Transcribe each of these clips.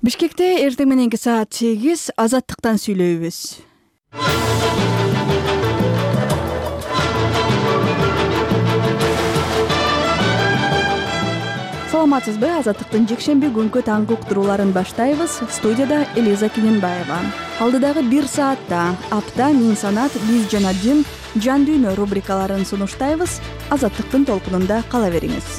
Бишкекте эртең мененки саат 8 азаттыктан сүйлөйбүз. Саламатсызбы? Азаттыктын жекшемби күнкү таңкы уктурууларын баштайбыз. Студияда Элиза Кененбаева. Алдыдагы 1 саатта апта мен санат биз жана дин жан дүйнө рубрикаларын сунуштайбыз. Азаттыктын толкунунда кала бериңиз.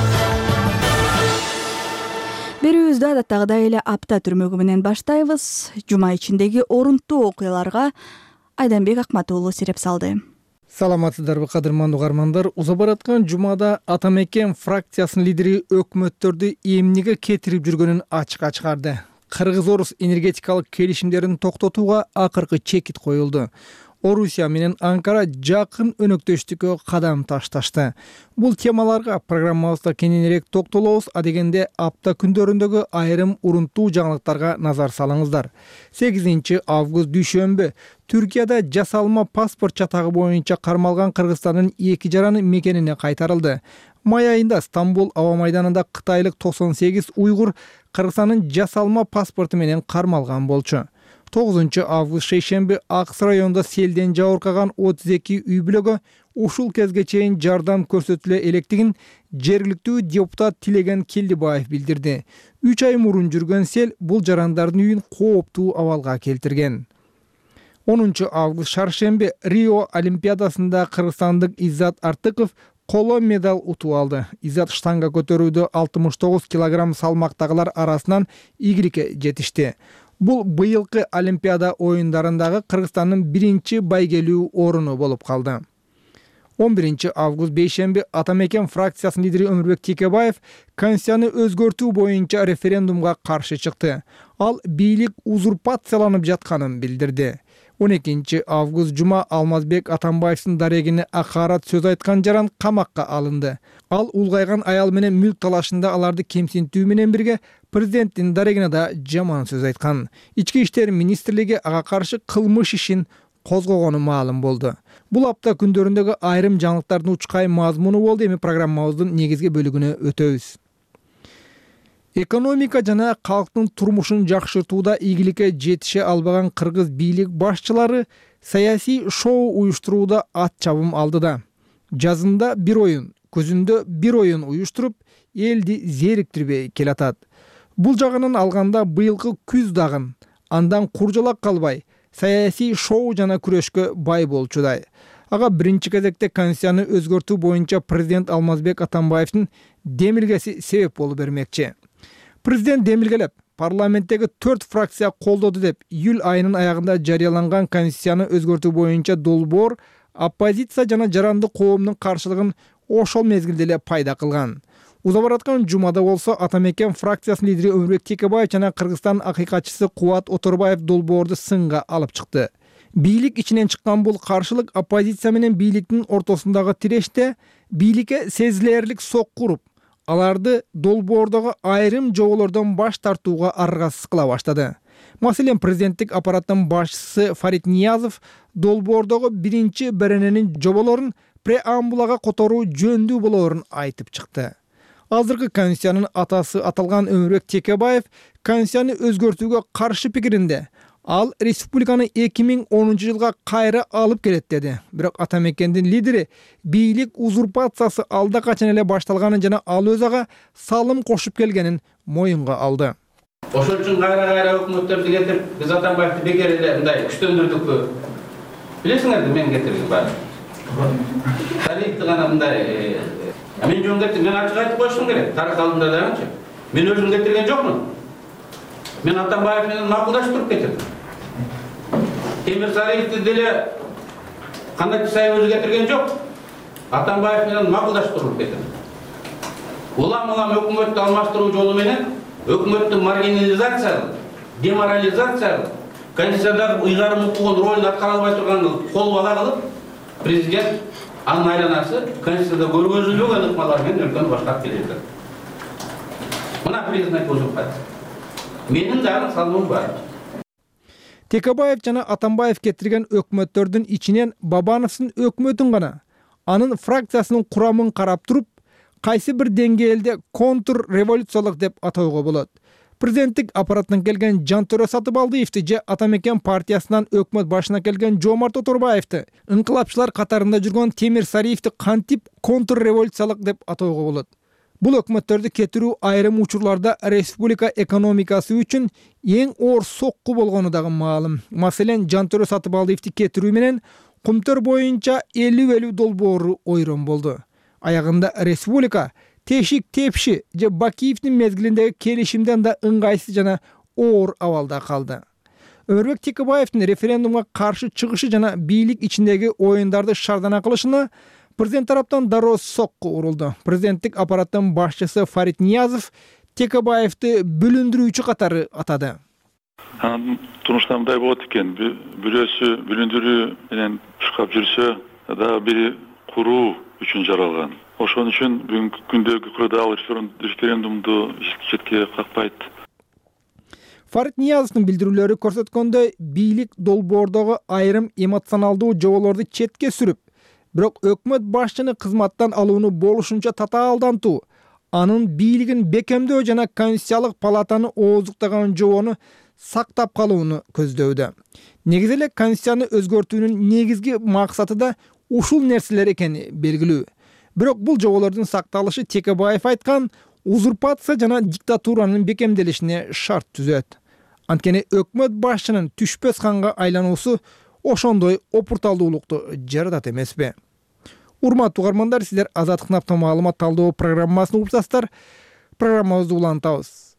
Берүүбүздү адаттагыдай эле апта түрмөгү менен баштайбыз. Жума ичиндеги орунттуу окуяларга Айданбек Акматуулу сиреп салды. Саламатсыздарбы кадырмандуу угармандар. Уза бараткан жумада Атамекен фракциясынын лидери өкмөттөрдү эмнеге кетирип жүргөнүн ачыкка чыгарды. Кыргыз-орус энергетикалык келишимдерин токтотууга акыркы чекит коюлду. Орусия менен Анкара жакын өнөктөштүккө кадам ташташты. Бул темаларга программабызда кененирээк токтолобуз, адегенде апта күндөрүндөгү айрым урунттуу жаңылыктарга назар салыңыздар. 8 август дүйшөмбү Түркияда жасалма паспорт чатагы боюнча кармалган Кыргызстандын 2 жараны мекенине кайтарылды. Май айында Стамбул аба майданында кытайлык 98 уйгур Кыргызстандын жасалма паспорту менен кармалган болчу. 9 август шейшемби Акс районунда селден жабыркаган 32 үй бүлөгө ушул кезге чейин жардам көрсөтүлө электигин жергиликтүү депутат Тилеген Келдибаев билдирди. 3 ай мурун жүргөн сел бул жарандардын үйүн кооптуу абалга келтирген. 10 август шаршемби Рио Олимпиадасында кыргызстандык Иззат Артыков коло медаль утуп алды. Иззат штанга көтөрүүдө 69 кг салмактагылар арасынан игиликке жетишти. Бул быйылкы Олимпиада оюндарындагы Кыргызстандын биринчи байгелүү оруну болуп калды. 11 август бейшемби Атамекен фракциясынын лидери Өмүрбек Текебаев конституцияны өзгөртүү боюнча референдумга каршы чыкты. Ал бийлик узурпацияланып жатканын билдирди. 12 август жума Алмазбек Атамбаевдин дарегине акарат сөз айткан жаран камакка алынды. Ал улгайган аял менен мүлк талашында аларды кемсинтүү менен бирге президенттин дарегине да жаман сөз айткан. Ички иштер министрлиги ага каршы кылмыш ишин козгогону маалым болду. Бул апта күндөрүндөгү айрым жаңылыктардын учкай мазмуну болду. Эми программабыздын негизги бөлүгүнө өтөбүз. Экономика жана калктын турмушун жакшыртууда ийгиликке жетише албаган кыргыз бийлик башчылары саясий шоу уюштурууда ат чабым алды да. Жазында бир оюн, көзүндө бир оюн уюштуруп, элди зериктирбей келатат. Бул жагынан алганда быйылкы күз дагын андан куржалак калбай саясий шоу жана күрөшкө бай болчудай. Ага биринчи кезекте конституцияны өзгөртүү боюнча президент Алмазбек Атамбаевдин демилгеси себеп болуп бермекчи. Президент демилгелеп, парламенттеги 4 фракция колдоду деп июль айынын аягында жарыяланган конституцияны өзгөртүү боюнча долбоор оппозиция жана жарандык коомдун каршылыгын ошол мезгилде эле пайда кылган. Уза бараткан жумада болсо Атамекен фракциясынын лидери Өмүрбек Текебаев жана Кыргызстан акыйкатчысы Кубат Оторбаев долбоорду сынга алып чыкты. Бийлик ичинен чыккан бул каршылык оппозиция менен бийликтин ортосундагы тиреште бийликке сезилерлик сокку уруп, аларды долбоордогу айрым жоболордон баш тартууга аргасыз кыла баштады. Маселен, президенттик аппараттын башчысы Фарид Ниязов долбоордогу биринчи берененин жоболорун преамбулага которуу жөндүү болоорун айтып чыкты. Азыркы конституциянын атасы аталган Өмүрбек Текебаев конституцияны өзгөртүүгө каршы пикиринде. Ал республиканы 2010 жылга кайра алып келет деди. Бирок Атамекендин лидери бийлик узурпациясы алда качан эле башталганын жана ал өз ага салым кошуп келгенин моюнга алды. Ошол үчүн кайра өкмөттөрдү кетирип, биз Атамбаевди бекер эле мындай күчтөндүрдүкпү? Билесиңерби мен кетирген баары. Тарихты гана мындай мен жөн кетирдим, мен ачык айтып коюшум керек. Тарих алдында дагычы. Мен өзүм кетирген жокмун. Мен Атамбаев менен макулдаштырып кетирдим. Темир Сариевди деле кандай Исаев кетирген жок. Атамбаев менен макулдаштырып кетирди. Улам өкмөттү алмаштыруу жолу менен өкмөттүн маргинализациялап, деморализациялап, конституцияда ыйгарым укугун ролун аткара албай турганын кол бала кылып, президент анын айланасы конституцияда көргөзүлбөгөн ыкмалар менен өлкөнү баштап келет. Мына признак узурпация. Менин дагы салымым бар. Текебаев жана Атамбаев кетирген өкмөттөрдүн ичинен Бабановдун өкмөтүн гана, анын фракциясынын курамын карап туруп, кайсы бир деңгээлде контр революциялык деп атоого болот. Президенттик аппараттан келген Жантөрө Сатыбалдиевди же Атамекен партиясынан өкмөт башына келген Жомарт Оторбаевди, ыңкылапчылар катарында жүргөн Темир Сариевди кантип контрреволюциялык деп атоого болот? Бул өкмөттөрдү кетирүү айрым учурларда республика экономикасы үчүн эң оор сокку болгону дагы маалым. Маселен, Жантөрө Сатыбалдиевди кетирүү менен Кумтөр боюнча 50 долбоору ойрон болду. Аягында республика Тешик Тепши же Бакиевдин мезгилиндеги келишимден да ыңгайсыз жана оор абалда калды. Өмүрбек Текебаевдин референдумга каршы чыгышы жана бийлик ичиндеги оюндарды шардана кылышына президент тараптан дароо сокку урулду. Президенттик аппараттын башчысы Фарид Ниязов Текебаевди бүлүндүрүүчү катары атады. Турмушта мындай болот экен, бирөөсү бүлүндүрүү менен чуркап жүрсө, дагы бири куруу үчүн жаралган. Ошон үчүн бүгүнкү күндөгү кырдаал референдумду четке какпайт. Фарид Ниязовдун билдирүүлөрү көрсөткөндөй, бийлик долбоордогу айрым эмоционалдуу жоболорду четке сүрүп, бирок өкмөт башчыны кызматтан алууну болушунча татаалдантуу, анын бийлигин бекемдөө жана Конституциялык палатаны ооздуктаган жобону сактап калууну көздөдө. Негизи эле Конституцияны өзгөртүүнүн негизги максаты да ушул нерселер экени белгилүү. Бирок бул жоболордун сакталышы Текебаев айткан узурпация жана диктатуранын бекемделишине шарт түзөт. Анткени өкмөт башчынын түшпөс канга айлануусу ошондой опурталдуулукту жаратат эмеспи? Урматтуу угармандар, сиздер Азаттык наптан маалымат талдоо программасын угуп программабызды улантабыз.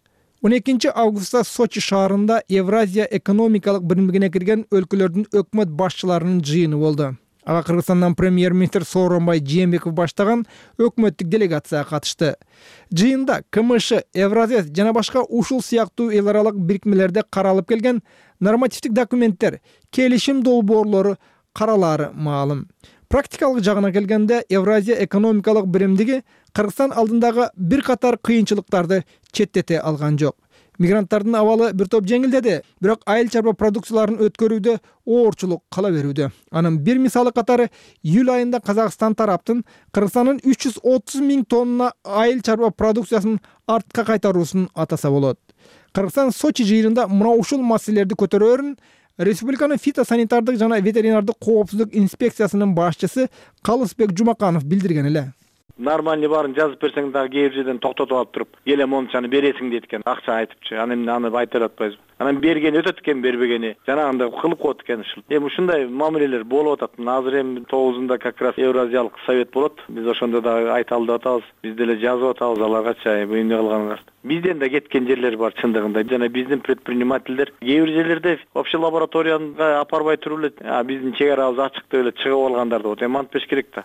12 августта Сочи шаарында Евразия экономикалык биримдигине кирген өлкөлөрдүн өкмөт башчыларынын жыйыны болду. Ага Кыргызстандан премьер-министр Сооронбай Жээнбеков баштаган өкмөттүк делегация катышты. Жыйында КМШ, Евразия жана башка ушул сыяктуу эл аралык бирикмелерде каралып келген нормативдик документтер, келишим долбоорлору каралаары маалым. Практикалык жагына келгенде, Евразия экономикалык биримдиги Кыргызстан алдындагы бир катар кыйынчылыктарды четтете алган жок. Мигранттардын абалы бир топ жеңилдеди, бирок айыл чарба продукцияларын өткөрүүдө оорчулук кала берүүдө. Анын бир мисалы катары июль айында Казакстан тараптын Кыргызстандын 330 000 тонна айыл чарба продукциясын артка кайтаруусун атаса болот. Кыргызстан Сочи жыйынында мына ушул маселелерди көтөрөөрүн Республиканын фитосанитардык жана ветеринардык коопсуздук инспекциясынын башчысы Калысбек Жумаканов билдирген эле. Нормальный барын жазып берсең дагы кээ бир жерден токтотуп алып туруп, эле мончаны бересиң дейт экен, акча айтыпчы. Аны айта атпайбыз. Анан бергени өтөт экен, бербегени жанагындай кылып коет экен ушул. Эми ушундай мамилелер болуп атат. Азыр эми 9-ында как раз Евразиялык совет болот. Биз ошондо да айталып атабыз. Биз деле жазып атабыз аларгача эмне кылганыңар. Бизден да кеткен жерлер бар чындыгында. Жана биздин предпринимательдер кээ бир жерлерде общий лабораторияга апарбай туруп эле, биздин чек арабыз ачык деп эле чыгып алгандар да. Эми антпеш керек да.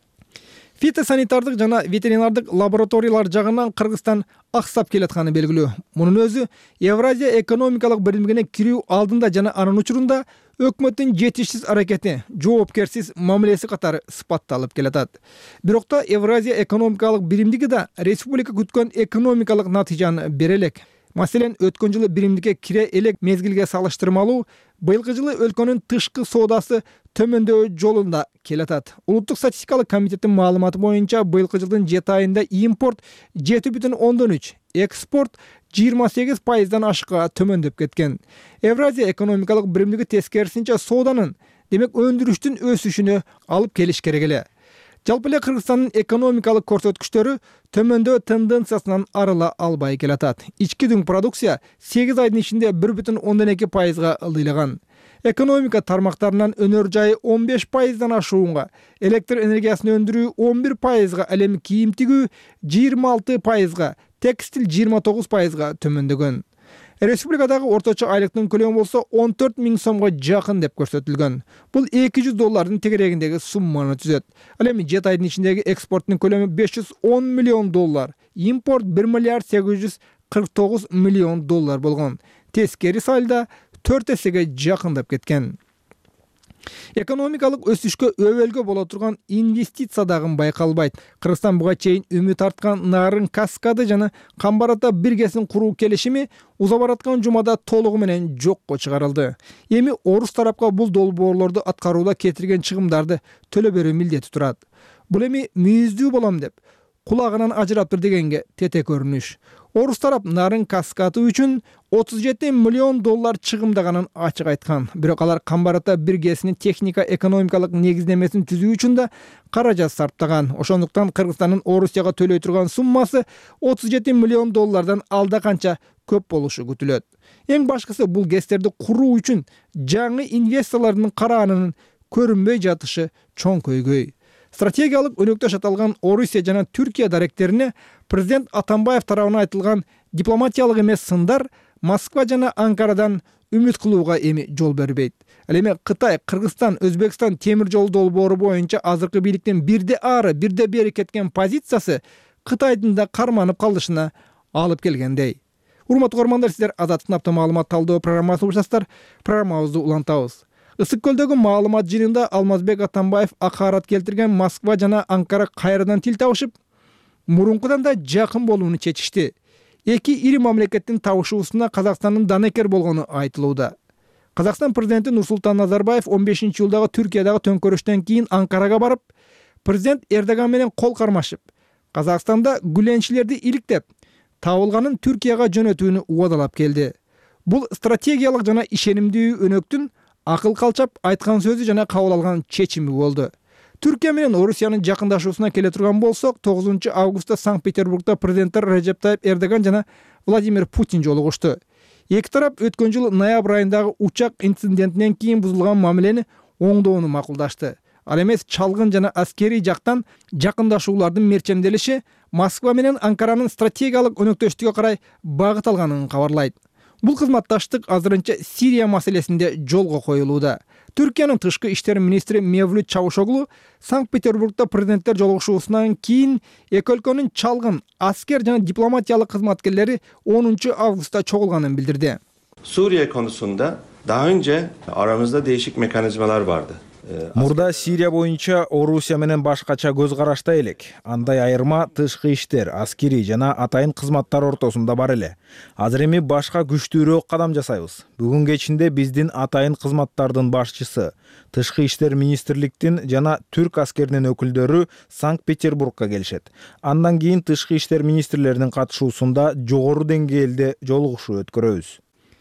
Фитосанитардык жана ветеринардык лабораториялар жагынан Кыргызстан аксап келатканы белгилүү. Мунун өзү Евразия экономикалык биримдигине кирүү алдында жана анын учурунда өкмөттүн жетишсиз аракети, жоопкерсиз мамилеси катары сыпатталып келатат. Бирок да Евразия экономикалык биримдиги да республика күткөн экономикалык натыйжаны бере элек. Маселен, өткөн жылы биримдикке кире элек мезгилге салыштырмалуу быйылкы жылы өлкөнүн тышкы соодасы төмөндөө жолунда келатат. Улуттук статистикалык комитеттин маалыматы боюнча быйылкы жылдын 7 айында импорт 7,3, экспорт 28% ашыкка төмөндөп кеткен. Евразия экономикалык биримдиги тескерисинче сооданын, демек өндүрүштүн өсүшүнө алып келиш керек эле. Жалпы эле Кыргызстандын экономикалык көрсөткүчтөрү төмөндөө тенденциясынан арыла албай келатат. Ички дүң продукция 8 айдын ичинде 1,2%га ылдыйлаган. Экономика тармактарынан өнөр жайы 15%дан ашуунга, электр энергиясын өндүрүү 11%га, ал эми кийим тигүү 26%га, текстил 29%га төмөндөгөн. Республикадагы орточо айлыктын көлөмү болсо 14 000 сомго жакын деп көрсөтүлгөн. Бул $200 тегерегиндеги сумманы түзөт. Ал эми 7 айдын ичиндеги экспорттун көлөмү $510 миллион, импорт $1,849 миллион болгон. Тескери салда 4 эсеге жакындап кеткен. Экономикалык өсүшкө өбөлгө боло турган инвестиция дагы байкалбайт. Кыргызстан буга чейин үмүт арткан нарын каскады жана Камбарата биргесин куруу келишими узабараткан жумада толугу менен жокко чыгарылды. Эми орус тарапка бул долбоорлорду аткарууда кетирген чыгымдарды төлөп берүү милдети турат. Бул эми мүйүздүү болом деп кулагынан ажыраптыр дегенге тете көрүнүш. Орус тарап нарын каскады үчүн $37 миллион чыгымдаганын ачык айткан. Бирок алар Камбарата биргесинин техника экономикалык негиздемесин түзүү үчүн да каражат сарптаган. Ошондуктан Кыргызстандын Орусияга төлөй турган суммасы $37 миллион алда канча көп болушу күтүлөт. Эң башкысы бул ГЭСтерди куруу үчүн жаңы инвесторлордун караанынын көрүнбөй жатышы чоң көйгөй. Стратегиялык өнөктөш аталган Орусия жана Түркия даректерине президент Атамбаев тарабынан айтылган дипломатиялык эмес сындар Москва жана Анкарадан үмүт кылууга эми жол бербейт. Ал эми Кытай, Кыргызстан, Өзбекстан темир жол долбоору боюнча азыркы бийликтин бирде ары, бирде бери кеткен позициясы Кытайдын да карманып калышына алып келгендей. Урматтуу көрөрмандар, сиздер Азаттык апта маалымат талдоо программасы угушасыздар. Программабызды улантабыз. Ысык көлдөгү маалымат жыйынында Алмазбек Атамбаев акарат келтирген Москва жана Анкара кайрадан тил табышып, мурункудан да жакын болууну чечишти. Эки ири мамлекеттин табышуусуна Казакстандын данекер болгону айтылууда. Казакстан президенти Нурсултан Назарбаев 15-жылдагы Түркиядагы төңкөрүштөн кийин Анкарага барып, президент Эрдоган менен кол кармашып, Казакстанда гүленчилерди иликтеп, табылганын Түркияга жөнөтүүнү убадалап келди. Бул стратегиялык жана ишенимдүү өнөктүн акыл калчап айткан сөзү жана кабыл алган чечими болду. Түркия менен Орусиянын жакындашуусуна келе турган болсок, 9 августта Санкт-Петербургда президенттер Режеп Тайып Эрдоган жана Владимир Путин жолугушту. Эки тарап өткөн жыл ноябрь айындагы учак инцидентинен кийин бузулган мамилени оңдоону макулдашты. Ал эмес чалгын жана аскерий жактан жакындашуулардын мерчемделиши Москва менен Анкаранын стратегиялык өнөктөштүккө карай багыт алганын кабарлайт. Бул кызматташтык азырынча Сирия маселесинде жолго коюлууда. Түркиянын тышкы иштер министри Мевлют Чавушоглу Санкт-Петербургда президенттер жолугушуусунан кийин эки өлкөнүн чалгын аскер жана дипломатиялык кызматкерлери 10 августта чогулганын билдирди. Suriye konusunda daha önce aramızda değişik mekanizmalar vardı. Мурда Сирия боюнча Орусия менен башкача көз карашта элек. Андай айырма тышкы иштер, аскерий жана атайын кызматтар ортосунда бар эле. Азыр эми башка күчтүүрөөк кадам жасайбыз. Бүгүн кечинде биздин атайын кызматтардын башчысы, тышкы иштер министрликтин жана түрк аскеринин өкүлдөрү Санкт-Петербургка келишет. Андан кийин тышкы иштер министрлеринин катышуусунда жогору деңгээлде жолугушуу өткөрөбүз.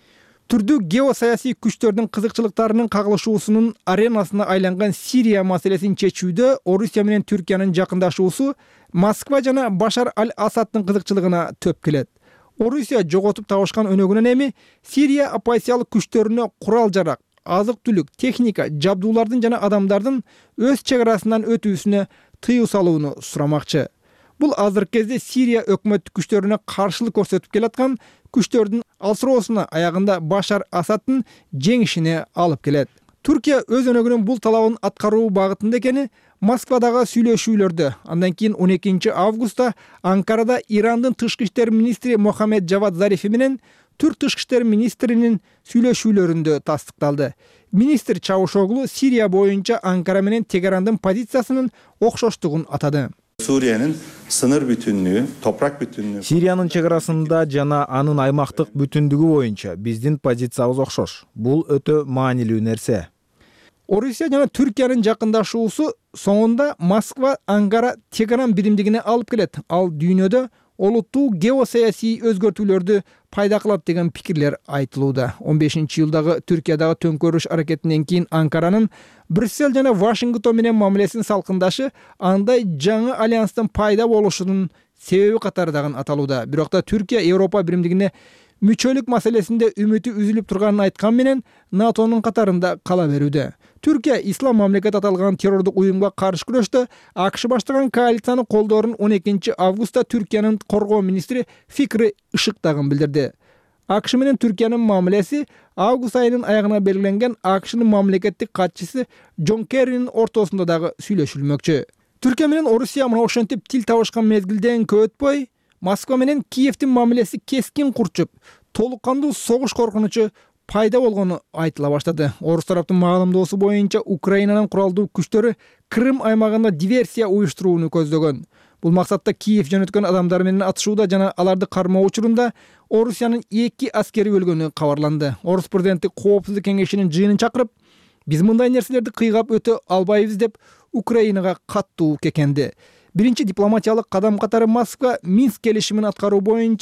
Түрдүү геосаясий күчтөрдүн кызыкчылыктарынын кагылышуусунун аренасына айланган Сирия маселесин чечүүдө Орусия менен Түркиянын жакындашуусу Москва жана Башар аль-Асадтын кызыкчылыгына төп келет. Орусия жоготуп табышкан өнөгүнөн эми Сирия оппозициялык күчтөрүнө курал-жарак, азык-түлүк, техника, жабдуулардын жана адамдардын өз чек арасынан өтүүсүнө тыюу салууну сурамакчы. Бул азыркы кезде Сирия өкмөттүк күчтөрүнө каршылык көрсөтүп келаткан күчтөрдүн алсыроосуна аягында Башар Асадтын жеңишине алып келет. Түркия өз өнөгүнүн бул талабын аткаруу багытында экени Москвадагы сүйлөшүүлөрдө, андан кийин 12 августта Анкарада Ирандын тышкы иштер министри Мохаммед Джавад Зарифи менен Түрк тышкы иштер министринин сүйлөшүүлөрүндө тастыкталды. Министр Чавушоглу Сирия боюнча Анкара менен Тегерандын позициясынын окшоштугун атады. Suriye'nin sınır bütünlüğü, toprak bütünlüğü. Сириянын чек арасында жана анын аймактык бүтүндүгү боюнча биздин позициябыз окшош. Бул өтө маанилүү нерсе. Орусия жана Түркиянын жакындашуусу соңунда Москва, Анкара, Тегеран биримдигине алып келет. Ал дүйнөдө олуттуу геосаясий өзгөртүүлөрдү пайда кылат деген пикирлер айтылууда. 15-жылдагы Түркиядагы төңкөрүш аракетинен кийин Анкаранын Брюссель жана Вашингтон менен мамилесин салкындашы андай жаңы альянстын пайда болушунун себеби катары аталууда. Бирок да Түркия Европа биримдигине мүчөлүк маселесинде үмүтү үзүлүп турганын айткан менен НАТОнун катарында кала берүүдө. Түркия ислам мамлекет аталган террордук уюмга каршы күрөштө АКШ баштаган коалициянын колдоорун 12 августта Түркиянын коргоо министри Фикри Ишыктагын билдирди. АКШ менен Түркиянын мамилеси август айынын аягына белгиленген АКШнын мамлекеттик катчысы Джон Керринин ортосунда дагы сүйлөшүлмөкчү. Түркия менен Орусия мына ошентип тил табышкан мезгилден көп өтпөй Москва менен Киевдин мамилеси кескин курчуп, толук кандуу согуш коркунучу пайда болгону айтыла баштады. Орус тараптын маалымдоосу боюнча Украинанын куралдуу күчтөрү Крым аймагында диверсия уюштурууну көздөгөн. Бул максатта Киев жөнөткөн адамдар менен атышууда жана аларды кармоо учурунда Орусиянын 2 аскери өлгөнү кабарланды. Орус президенти Коопсуздук кеңешинин жыйынын чакырып, биз мындай нерселерди кыйгап өтө албайбыз деп Украинага каттуу кекенди. Биринчи дипломатиялык кадам катары Москва Минск келишимин аткаруу боюнча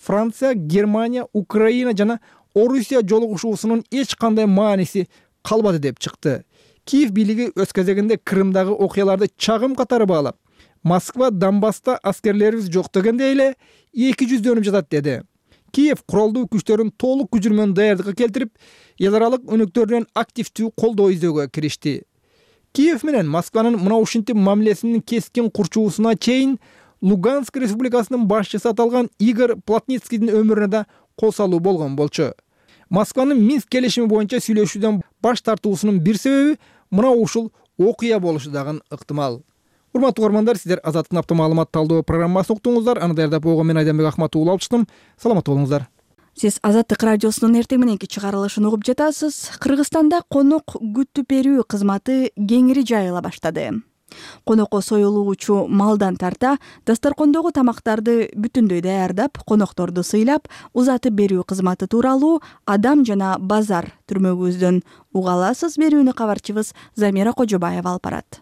Франция, Германия, Украина жана Орусия жолугушуусунун эч кандай мааниси калбады деп чыкты. Киев бийлиги өз кезегинде Крымдагы окуяларды чагым катары баалап, Москва, Донбасста аскерлерибиз жок дегенде эле 200 жатат деди. Киев куралдуу күчтөрүн толук күчү менен даярдыкка келтирип, эл аралык өнөктөрдөн активдүү колдоо издөөгө киришти. Киев менен Москванын мына ушинтип мамилесинин кескин курчуусуна чейин Луганск республикасынын башчысы аталган Игорь Плотницкийдин өмүрүнө да кол салуу болгон болчу. Москванын Минск келишими боюнча сүйлөшүүдөн баш тартуусунун бир себеби мына ушул окуя болушу дагы ыктымал. Урматтуу угармандар, сиздер Азаттык автомаалымат талдоо программасын уктуңуздар. Аны даярдап койгон мен Айданбек Ахматуулу алып чыктым. Саламат болуңуздар. Сиз Азаттык радиосунун эртең мененки чыгарылышын угуп жатасыз. Кыргызстанда конок күтүп берүү кызматы кеңири жайыла баштады. Конокко союлуучу малдан тарта дасторкондогу тамактарды бүтүндөй даярдап, конокторду сыйлап, узатып берүү кызматы тууралуу Адам жана базар түрмөгүбүздөн уга аласыз. Берүүнү кабарчыбыз Замира Кожобаева алып барат.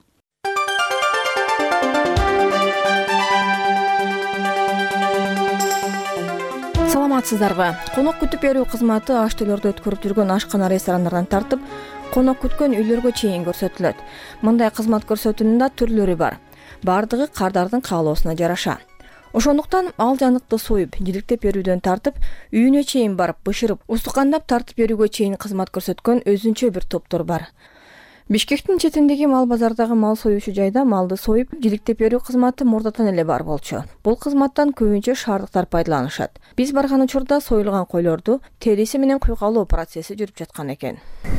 Саламатсыздарбы? Конок күтүп берүү кызматы аш үйлөрдө өткөрүп жүргөн ашкана, ресторандардан тартып, конок күткөн үйлөргө чейин көрсөтүлөт. Мындай кызмат көрсөтүүнүн да түрлөрү бар. Бардыгы кардардын каалоосуна жараша. Ошондуктан ал жаныкты союп, жиликтеп берүүдөн тартып, үйүнө чейин барып бышырып, устукандап тартып берүүгө чейин кызмат көрсөткөн өзүнчө бир топтор бар. Бишкектин четиндеги мал базардагы мал союучу жайда малды союп, жиликтеп берүү кызматы мурдатан эле бар болчу. Бул кызматтан көбүнчө шаардыктар пайдаланышат. Биз барган учурда союлган койлорду териси менен куйгалоо процесси жүрүп жаткан экен.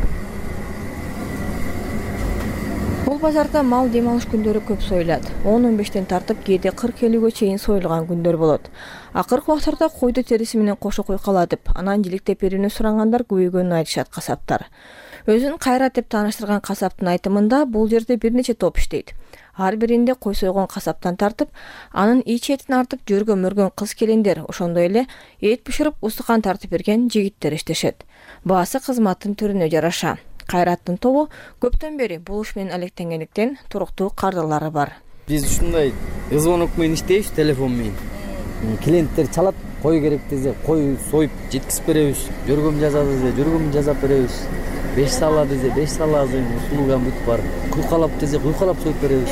Бул базарда мал дем алыш күндөрү көп союлат. 10-15тен тартып, кээде 40-50гө чейин союлган күндөр болот. Акыркы убактарда койду териси менен кошо куйкалатып, анан жиликтеп берүүнү сурангандар көбөйгөнүн айтышат касаптар. Өзүн Кайрат деп тааныштырган касаптын айтымында бул жерде бир нече топ иштейт. Ар биринде кой сойгон касаптан тартып, анын ич этин артып жөргөн-мөргөн кыз-келиндер, ошондой эле эт бышырып устукан тартып берген жигиттер иштешет. Баасы кызматтын түрүнө жараша. Кайраттын тобу көптөн бери бул иш менен алектенгендиктен туруктуу кардарлары бар. Биз ушундай звонок менен иштейбиз, телефон менен. Клиенттер чалат, кой керек десе кой союп жеткизип беребиз. Жөргөм жазат десе жөргөмүн жасап беребиз. 5 сала десе 5 саласын услугам бүт бар. Куйкалап десе куйкалап союп беребиз.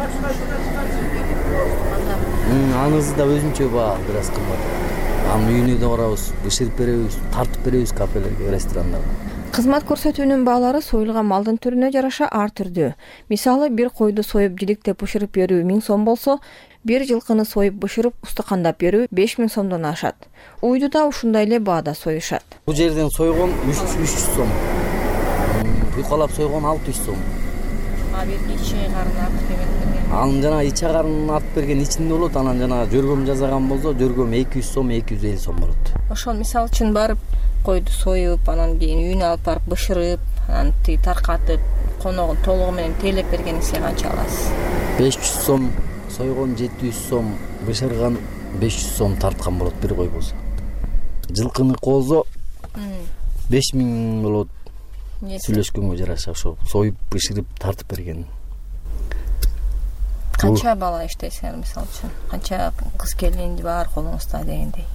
Анысы да өзүнчө баа бир аз кымбат. Анын үйүнө да барабыз, бышырып беребиз, тартып беребиз кафелерге, ресторандарга. Кызмат көрсөтүүнүн баалары союлган малдын түрүнө жараша ар түрдүү. Мисалы, бир койду союп жиликтеп бышырып берүү 1000 сом болсо, бир жылкыны союп бышырып устукандап берүү 5000 сомдон ашат. Уйду да ушундай эле баада союшат. Бул жерден сойгон 300 сом. Куйкалап сойгон 600 сом. Бир ичи карын артып берген. Анын жана ичи карын артып берген ичинде болот, анан жана жөргөм жасаган болсо, жөргөм 200 сом, 250 сом болот. Ошол мисалы үчүн барып койду союп, анан кийин үйүнө алып барып бышырып, анан таркатып, коногун толугу менен тейлеп бергенинизге канча аласыз? 500 сом сойгон, 700 сом бышырган, 500 сом тарткан болот бир кой болсо. Жылкыны коозо 5000 болот. Сүйлөшкөнгө жараша ошо союп бышырып тартып берген. Канча бала иштейсиңер мисалы үчүн? Канча кыз-келин бар колуңузда дегендей?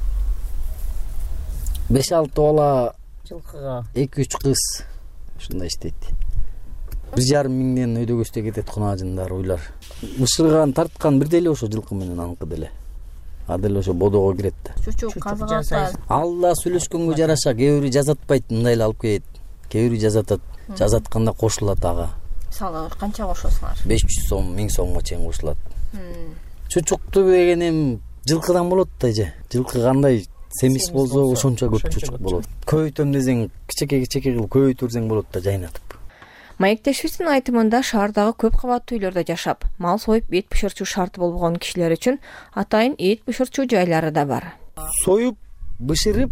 5-6 бала жылкыга 2-3 кыз ушундай иштейт. 1,5 миңден өйдөгөстө кетет кунажындар, уйлар. Бышырган, тарткан бир деле ошо жылкы менен аныкы деле. А деле ошо бодого кирет да. Чучук казыгат. Ал да сүйлөшкөнгө жараша, кээ бири жазатпайт, мындай эле алып келет. Кээ бири жазатат. Жазатканда кошулат ага. Мисалы, канча кошосуңар? 500 сом, 1000 сомго чейин кошулат. Чучукту дегенем жылкыдан болот да же. Жылкы кандай семиз болсо ошончо көп чучук болот. Көбөйтөм десең, кичеке кылып көбөйтүрсең болот да жайнатып. Маектешибиздин айтымында шаардагы көп кабаттуу үйлөрдө жашап, мал союп эт бышырчу шарт болгон кишилер үчүн атайын эт бышырчу жайлары да бар. Союп, бышырып,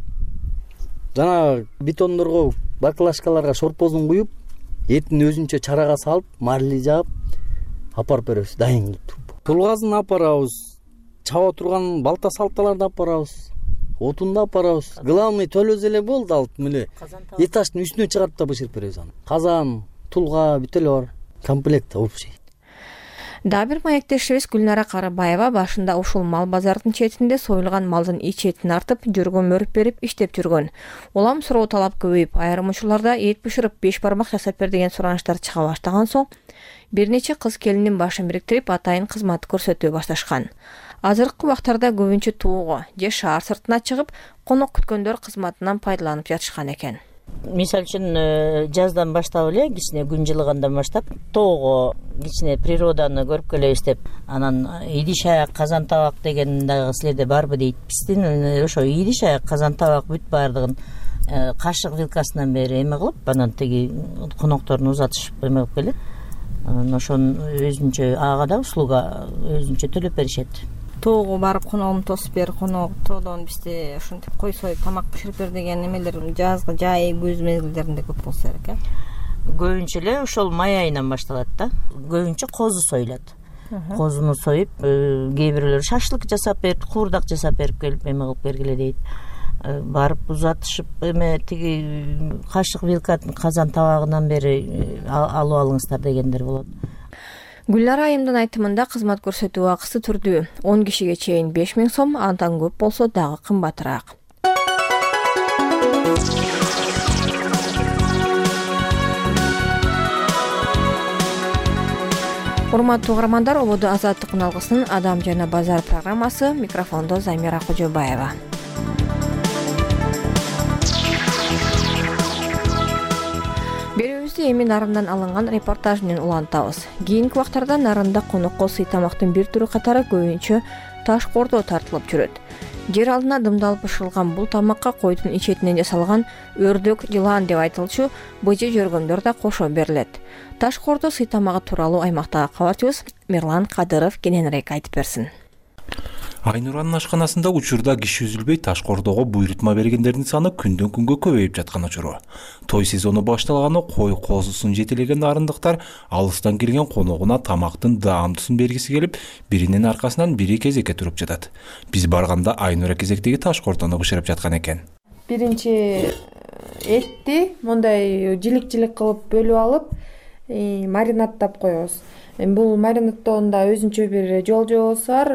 жана бетондорго, баклажкаларга шорпозун куюп, этин өзүнчө чарага салып, марли жаап, апарып беребиз, дайын кылып туруп. Тулгазын апарабыз, чаба турган балта салталарды апарабыз, отун да апарабыз. Главный төлөз эле болду, алып меле этаждын үстүнө чыгарып да бышырып беребиз аны. Казан, тулга бүт эле бар. Комплект общий. Дагы бир маектешибиз Гүлнара Карабаева башында ушул мал базардын четинде союлган малдын ичетин артып, жөргө мөрүп берип иштеп жүргөн. Улам суроо талап көбөйүп, айрым учурларда эт бышырып 5 бармак жасап бер деген суранычтар чыга баштаган соң бир нече кыз келиндин башын бириктирип атайын кызмат көрсөтө башташкан. Азыркы убактарда көбүнчө тоого же шаар сыртына чыгып, конок күткөндөр кызматынан пайдаланып жатышкан экен. Мисалы үчүн жаздан баштап эле кичине күн жылыгандан баштап тоого кичине природаны көрүп келебиз деп, анан идиш аяк, казан табак деген дагы силерде барбы дейт. Биздин ошо идиш аяк, казан табак бүт баардыгын кашык вилкасынан бери эме кылып, анан тиги конокторун узатышып эме кылып келет. Анан ошону өзүнчө ага да услуга өзүнчө төлөп беришет. Тоого барып коногун тосуп бер, конок тоодон бизде ушинтип кой союп тамак бышырып бер деген эмелер жазгы, жай, күз мезгилдеринде көп болсо керек, Көбүнчө эле ошол май айынан башталат да. Көбүнчө козу союлат. Козуну союп, кээ бирлөр шашлык жасап берип, куурдак жасап берип келип эме кылып бергиле дейт. Барып узатышып, эме тиги кашык вилкатын казан табагынан бери алып алыңыздар дегендер болот. Гүлнара айымдын айтымында кызмат көрсөтүү акысы түрдүү. 10 кишиге чейин 5000 сом, андан көп болсо дагы кымбатыраак. Урматтуу угармандар, Ободо азаттык алгысынын Адам жана базар программасы, микрофондо Замира Кожобаева. Берүүбүздү эми нарындан алынган репортаж менен улантабыз. Кийинки убактарда нарында конокко сый тамактын бир түрү катары көбүнчө таш кордо тартылып жүрөт. Жер алдына дымдалып бышырылган бул тамакка койдун ичетинен жасалган өрдөк, жылан деп айтылчу быжы жөргөндөр да кошо берилет. Таш кордо сый тамагы тууралуу аймактагы кабарчыбыз Мирлан Кадыров кененирээк айтып берсин. Айнуранын ашканасында учурда киши үзүлбөй таш кордого буйрутма бергендердин саны күндөн күнгө көбөйүп жаткан учуру. Той сезону башталганы кой козусун жетелеген нарындыктар алыстан келген коногуна тамактын даамдусын бергиси келип, биринин аркасынан бири кезекке туруп жатат. Биз барганда Айнура кезектеги таш кордону бышырып жаткан экен. Биринчи этти мондай жилик-жилик кылып бөлүп алып, маринадтап коебуз. Бул маринадтоонда өзүнчө бир жол-жобосу бар.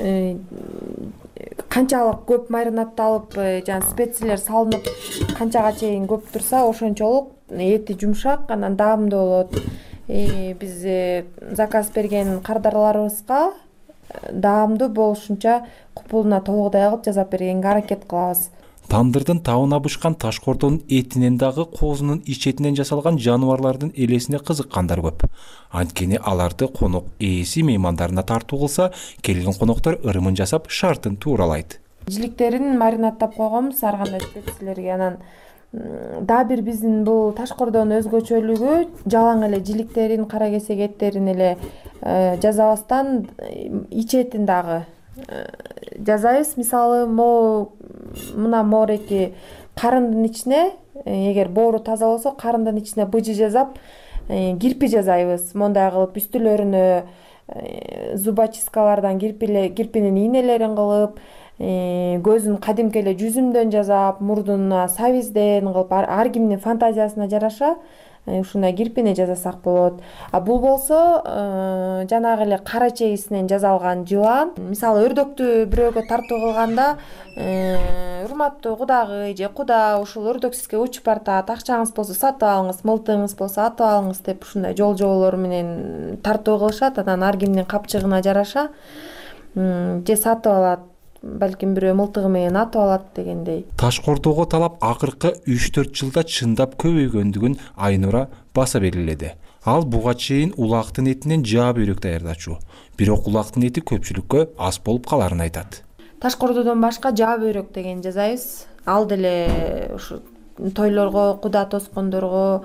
Канчалык көп маринадталып, жана специялар салынып, канчага чейин көп турса, ошончолук эти жумшак, анан даамдуу болот. Биз заказ берген кардарларыбызга даамдуу болушунча купулуна толугудай кылып жасап бергенге аракет кылабыз. Тандырдын табына бышкан таш кордонун этинен дагы козунун ичетинен жасалган жаныбарлардын элесине кызыккандар көп. Анткени аларды конок ээси меймандарына тартуу кылса, келген коноктор ырымын жасап, шартын тууралайт. Жиликтерин маринадтап койгонбуз ар кандай специялерге. Анан дагы бир биздин бул таш кордонун өзгөчөлүгү жалаң эле жиликтерин, кара кесек эттерин эле жасабастан ичетин дагы жасайбыз. Мисалы, мына мореки карындын ичине, эгер боору таза болсо, карындын ичине быжы жасап, кирпи жасайбыз. Мондай кылып үстүлөрүнө зубочисткалардан кирпинин ийнелерин кылып, көзүн кадимки эле жүзүмдөн жасап, мурдуна сабизден кылып, ар кимдин фантазиясына жараша ушундай кирпини жасасак болот. Бул болсо жанагы эле кара чегисинен жасалган жылан. Мисалы, өрдөктү бирөөгө тартуу кылганда, урматтуу кудагый же куда ушул өрдөк сизге учуп бартат, акчаңыз болсо сатып алыңыз, мылтыгыңыз болсо атып алыңыз деп ушундай жол-жоболор менен тартуу кылышат. Анан ар кимдин капчыгына жараша же сатып алат, балким бирөө мылтыгы менен атып алат дегендей. Таш кордого талап акыркы 3-4 жылда чындап көбөйгөндүгүн Айнура баса белгиледи. Ал буга чейин улактын этинен жаа бөйрөк даярдачу. Бирок улактын эти көпчүлүккө аз болуп каларын айтат. Таш кордодон башка жаа бөйрөк деген жасайбыз. Ал деле ушу тойлорго, куда тоскондорго,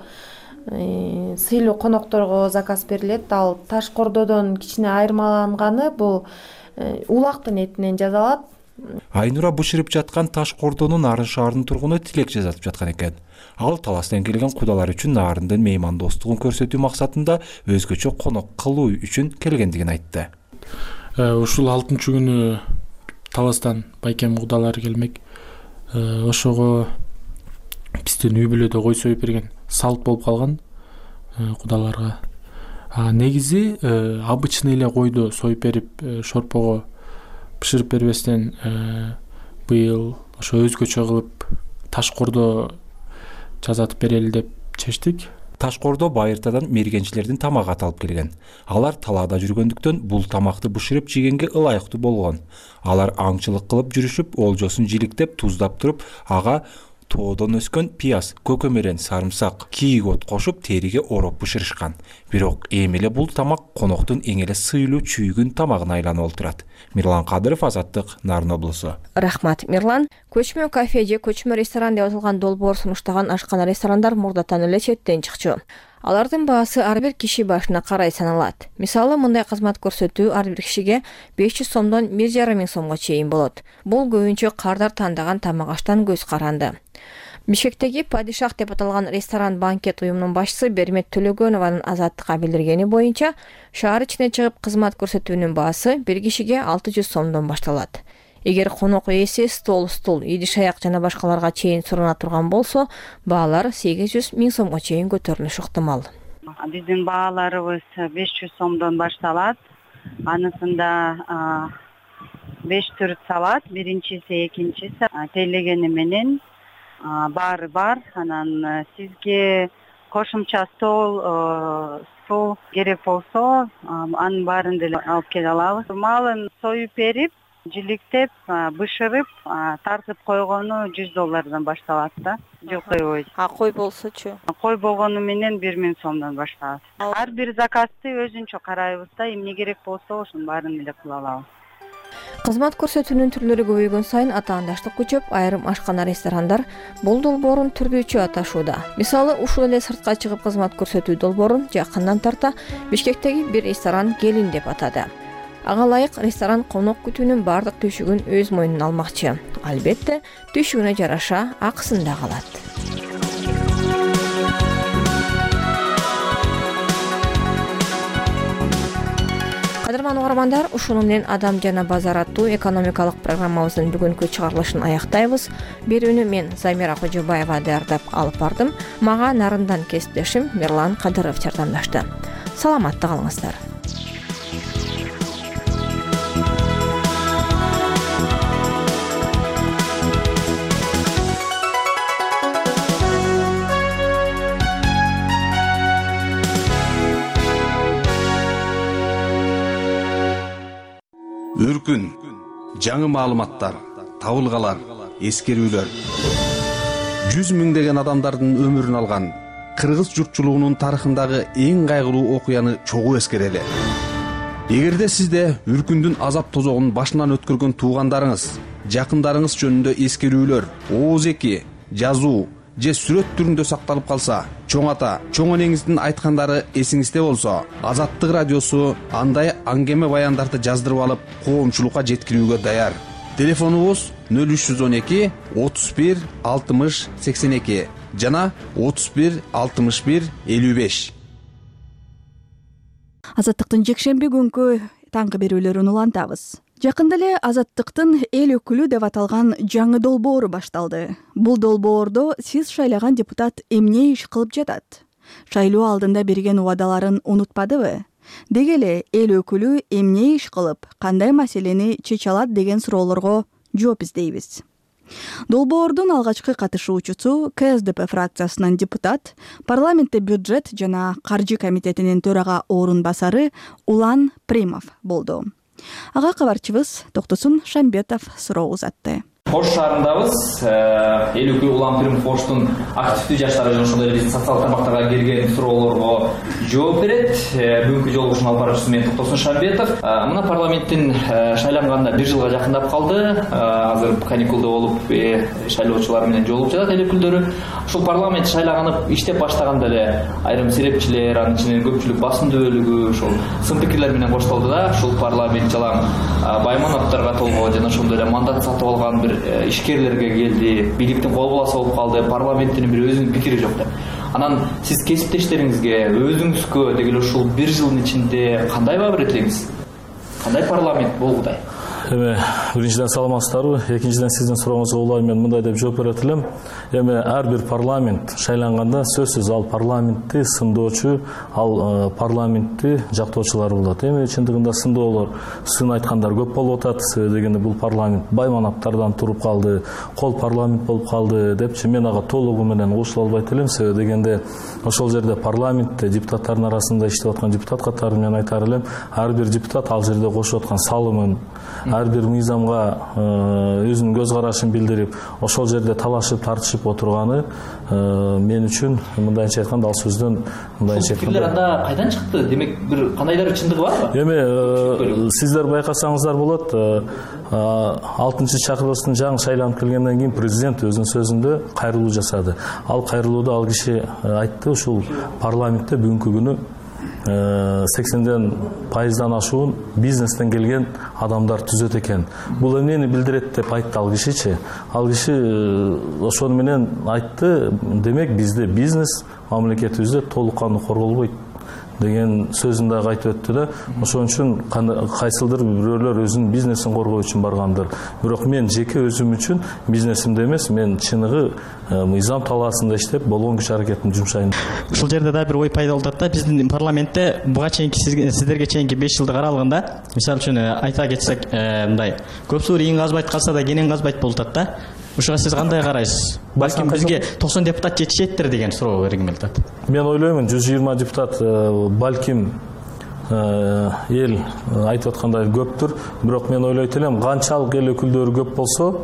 сыйлуу конокторго заказ берилет. Ал таш кордодон кичине айырмаланганы бул улактын этинен жасалат. Айнура бышырып жаткан таш кордону Нарын шаарынын тургуну Тилек жазатып жаткан экен. Ал таластан келген кудалар үчүн Нарындын меймандостугун көрсөтүү максатында өзгөчө конок кылуу үчүн келгендигин айтты. Ушул 6-күнү таластан байкем кудалар келмек. Ошого биздин үй бүлөдө кой союп берген салт болуп калган кудаларга. негизи обычный эле койду союп берип шорпого бышырып бербестен быйыл ошо өзгөчө кылып ташкордо жазатып берели деп чечтик. Ташкордо байыртадан мергенчилердин тамагы аталып келген. Алар талаада жүргөндүктөн бул тамакты бышырып жегенге ылайыктуу болгон. Алар аңчылык кылып жүрүшүп, олжосун жиликтеп, туздап туруп, ага тоодон өскөн пияз, көкөмөрөн, сарымсак, кийик от кошуп териге ороп бышырышкан. Бирок эми эле бул тамак коноктун эң эле сыйлуу чүйгүн тамагына айланып олтурат. Мирлан Кадыров, Азаттык, Нарын облусу. Рахмат, Мирлан. Көчмө кафе же көчмө ресторан деп аталган долбоор сунуштаган ашкана ресторандар мурдатан эле четтен чыкчу. Алардын баасы ар бир киши башына карай саналат. Мисалы, мындай кызмат көрсөтүү ар бир кишиге 500 сомдон 1,5 миң сомго чейин болот. Бул көбүнчө кардар тандаган тамак аштан көз каранды. Бишкектеги Падишах деп аталган ресторан банкет уюмунун башчысы Бермет Төлөгөнованын Азаттыкка билдиргени боюнча, шаар ичине чыгып кызмат көрсөтүүнүн баасы бир кишиге 600 сомдон башталат. Эгер конок ээси стул, идиш аяк жана башкаларга чейин сурана турган болсо, баалар 800 миң сомго чейин көтөрүлүшү ыктымал. Биздин бааларыбыз 500 сомдон башталат. Анысында 5 түр салат, биринчиси, экинчиси, тейлегени менен баары бар. Анан сизге кошумча стол керек болсо, анын баарын деле алып келе алабыз. Малын союп берип, жиликтеп, бышырып, тартып койгону $100 башталат да. Жылкой. Кой болсочу? Кой болгону менен 1 миң сомдон башталат. Ар бир заказды өзүнчө карайбыз да, эмне керек болсо ошонун баарын эле кыла алабыз. Кызмат көрсөтүүнүн түрлөрү көбөйгөн сайын атаандаштык күчөп, айрым ашкана ресторандар бул долбоорун түрдүүчө аташууда. Мисалы, ушул эле сыртка чыгып кызмат көрсөтүү долбоорун жакындан тарта Бишкектеги бир ресторан Келин деп атады. Ага ылайык ресторан конок күтүүнүн бардык түйшүгүн өз мойнуна алмакчы. Албетте, түйшүгүнө жараша акысын да калат. Кадырман угармандар, ушуну менен Адам жана базар аттуу экономикалык программабыздын бүгүнкү чыгарылышын аяктайбыз. Берүүнү мен Замира Кожобаева даярдап алып бардым. Мага Нарындан кесиптешим Мирлан Кадыров жардамдашты. Саламатта калыңыздар. Үркүн, жаңы маалыматтар, табылгалар, эскерүүлөр. 100 миңдеген адамдардын өмүрүн алган кыргыз журтчулугунун тарыхындагы эң кайгылуу окуяны чогуу эскерели. Эгерде сизде үркүндүн азап тозогун башынан өткөргөн туугандарыңыз, жакындарыңыз жөнүндө эскерүүлөр, ооз-эки, жазуу же сүрөт түрүндө сакталып калса, чоң ата, чоң энеңиздин айткандары эсиңизде болсо, Азаттык радиосу андай аңгеме баяндарды жаздырып алып, коомчулукка жеткирүүгө даяр. Телефонубуз 0312 31 60 82 жана 31 61 55. Азаттыктын жекшемби күнкү таңкы берүүлөрүн улантабыз. Жакында эле Азаттыктын эл өкүлү деп аталган жаңы долбоору башталды. Бул долбоордо сиз шайлаган депутат эмне иш кылып жатат? Шайлоо алдында берген убадаларын унутпадыбы? Деги эле эл өкүлү эмне иш кылып, кандай маселени чече алат деген суроолорго жооп издейбиз. Долбоордун алгачкы катышуучусу КСДП фракциясынын депутат, парламентте бюджет жана каржы комитетинин төрага орун басары Улан Примов болду. Ага кабарчыбыз Токтосун Шамбетов суроо узатты. Ош шаарындабыз. Эл өкүлү Улан Примов Оштун активдүү жаштары жана ошондой эле биздин социалдык тармактарга келген суроолорго жооп берет. Бүгүнкү жолугушуунун алып баруучусу мен Токтосун Шамбетов. Мына парламенттин шайланганына 1 жылга жакындап калды. Азыр каникулда болуп, шайлоочулар менен жолугуп жатат эл өкүлдөрү. Ушул парламент шайланып иштеп баштаганда эле айрым серепчилер, анын ичинен көпчүлүк басымдуу бөлүгү ушул сын пикирлер менен коштолду да. Ушул парламент жалаң баймановторго толгоо жана ошондой эле мандат сатып алган бир ишкерлерге келди, бийликтин кол баласы болуп калды, парламенттин бир өзүнүн пикири жок деп. Анан сиз кесиптештериңизге, өзүңүзгө деги эле ушул 1 жылдын ичинде кандай бабыр этилеңиз? Кандай парламент болгудай? Эми биринчиден саламатсыздарбы, экинчиден сиздин сурооңузга улай мен мындай деп жооп берет элем. Эми ар бир парламент шайланганда сөзсүз ал парламентти сындоочу, ал парламентти жактоочулар болот. Эми чындыгында сындоолор, сын айткандар көп болуп атат. Себеби дегенде бул парламент байманаптардан туруп калды, кол парламент болуп калды депчи мен ага толугу менен кошула албайт элем. Себеби дегенде ошол жерде парламентте депутаттардын арасында иштеп аткан депутат катары мен айтар элем, ар бир депутат ал жерде кошуп аткан салымын, ар бир мыйзамга өзүнүн көз карашын билдирип, ошол жерде талашып, тартышып отурганы мен үчүн мындайча айтканда ал сөздөн мындайча айтканда пикирлер анда кайдан чыкты? Демек бир кандайдыр бир чындыгы барбы? Эми сиздер байкасаңыздар болот, 6-чакырылыштын жаңы шайланып келгенден кийин президент өзүнүн сөзүндө кайрылуу жасады. Ал кайрылууда ал киши айтты, ушул парламентте бүгүнкү күнү 80% ашуун бизнестен келген адамдар түзөт экен. Бул эмнени билдирет деп айтты ал кишичи. Ал киши ошону менен айтты, демек бизде бизнес мамлекетибизде толук кандуу корголбойт деген сөзүн дагы айтып өттү да. Ошон үчүн кайсылдыр бирөөлөр өзүнүн бизнесин коргоо үчүн баргандыр. Бирок мен жеке өзүм үчүн бизнесимде эмес, мен чыныгы мыйзам талаасында иштеп болгон күч аракетимди жумшайм. Ушул жерде да бир ой пайда болуп атат да. Биздин парламентте буга чейинки сиздерге чейинки 5 жылдык аралыгында, мисалы үчүн айта кетсек, мындай көп суу ийин казбайт калса да кенен казбайт болуп атат да. Ушуга сиз кандай карайсыз? Балким бизге 90 депутат жетишеттир деген суроо бергим келип атат. Мен ойлоймун 120 депутат балким эл айтып аткандай көптүр, бирок мен ойлойт элем канчалык эл өкүлдөрү көп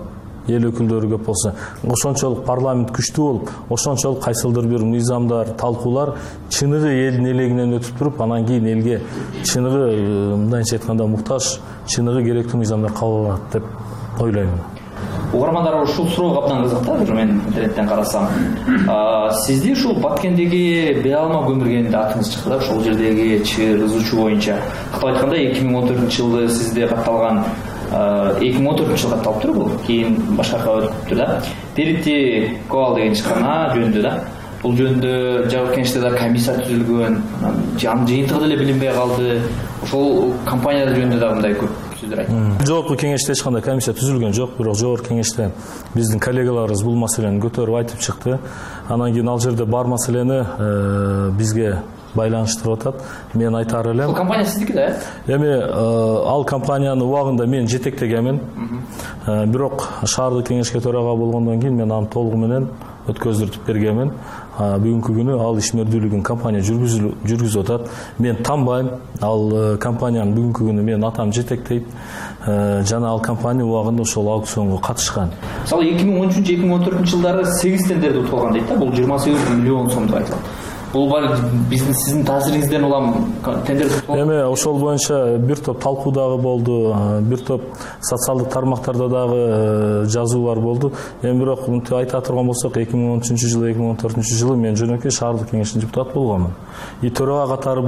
болсо, ошончолук парламент күчтүү болуп, ошончолук кайсылдыр бир мыйзамдар, талкуулар чыныгы элдин элегинен өтүп туруп, анан кийин элге чыныгы мындайча айтканда муктаж, чыныгы керектүү мыйзамдар кабыл алат деп ойлоймун. Угармандар ушул суроо абдан кызык да, мен интернеттен карасам. Сизди ушул Баткендеги Беалма көмүргенде атыңыз чыкты да, ошол жердеги чыр ызучу боюнча. Катып айтканда 2014-жылы сизде катталган 2014-жылы катталыптыр бул. Кийин башкага өтүптүр да. Перити Коал деген ишкана жөнүндө да. Бул жөнүндө Жабык кеңеште да комиссия түзүлгөн, жыйынтыгы деле билинбей калды. Ошол компания жөнүндө да мындай көп сөздөр айтты. Жогорку кеңеште эч кандай комиссия түзүлгөн жок, бирок жогорку кеңеште биздин коллегаларыбыз бул маселени көтөрүп айтып чыкты. Анан кийин ал жерде бар маселени бизге байланыштырып атат. Мен айтар элем. Бул компания сиздики да? Эми ал компанияны убагында мен жетектегенмин. Бирок шаардык кеңешке төрага болгондон кийин мен аны толугу менен өткөздүртүп бергенмин. Бүгүнкү күнү ал ишмердүүлүгүн компания жүргүзүп атат. Мен танбайм. Ал компаниянын бүгүнкү күнү мен атам жетектейт. Жана ал компания убагында ошол аукционго катышкан. Мисалы 2013-2014 жылдары 8 тендерди утулган дейт да. Бул 28 миллион сом деп айтылат. Бул бар биздин сиздин таасириңизден улам тендер утулган. Эми ошол боюнча бир топ талкуу дагы болду, бир топ социалдык тармактарда дагы жазуулар болду. Эми бирок мынтип айта турган болсок 2013-жылы, 2014-жылы мен жөнөкөй шаардык кеңештин депутаты болгонмун. Төрага катары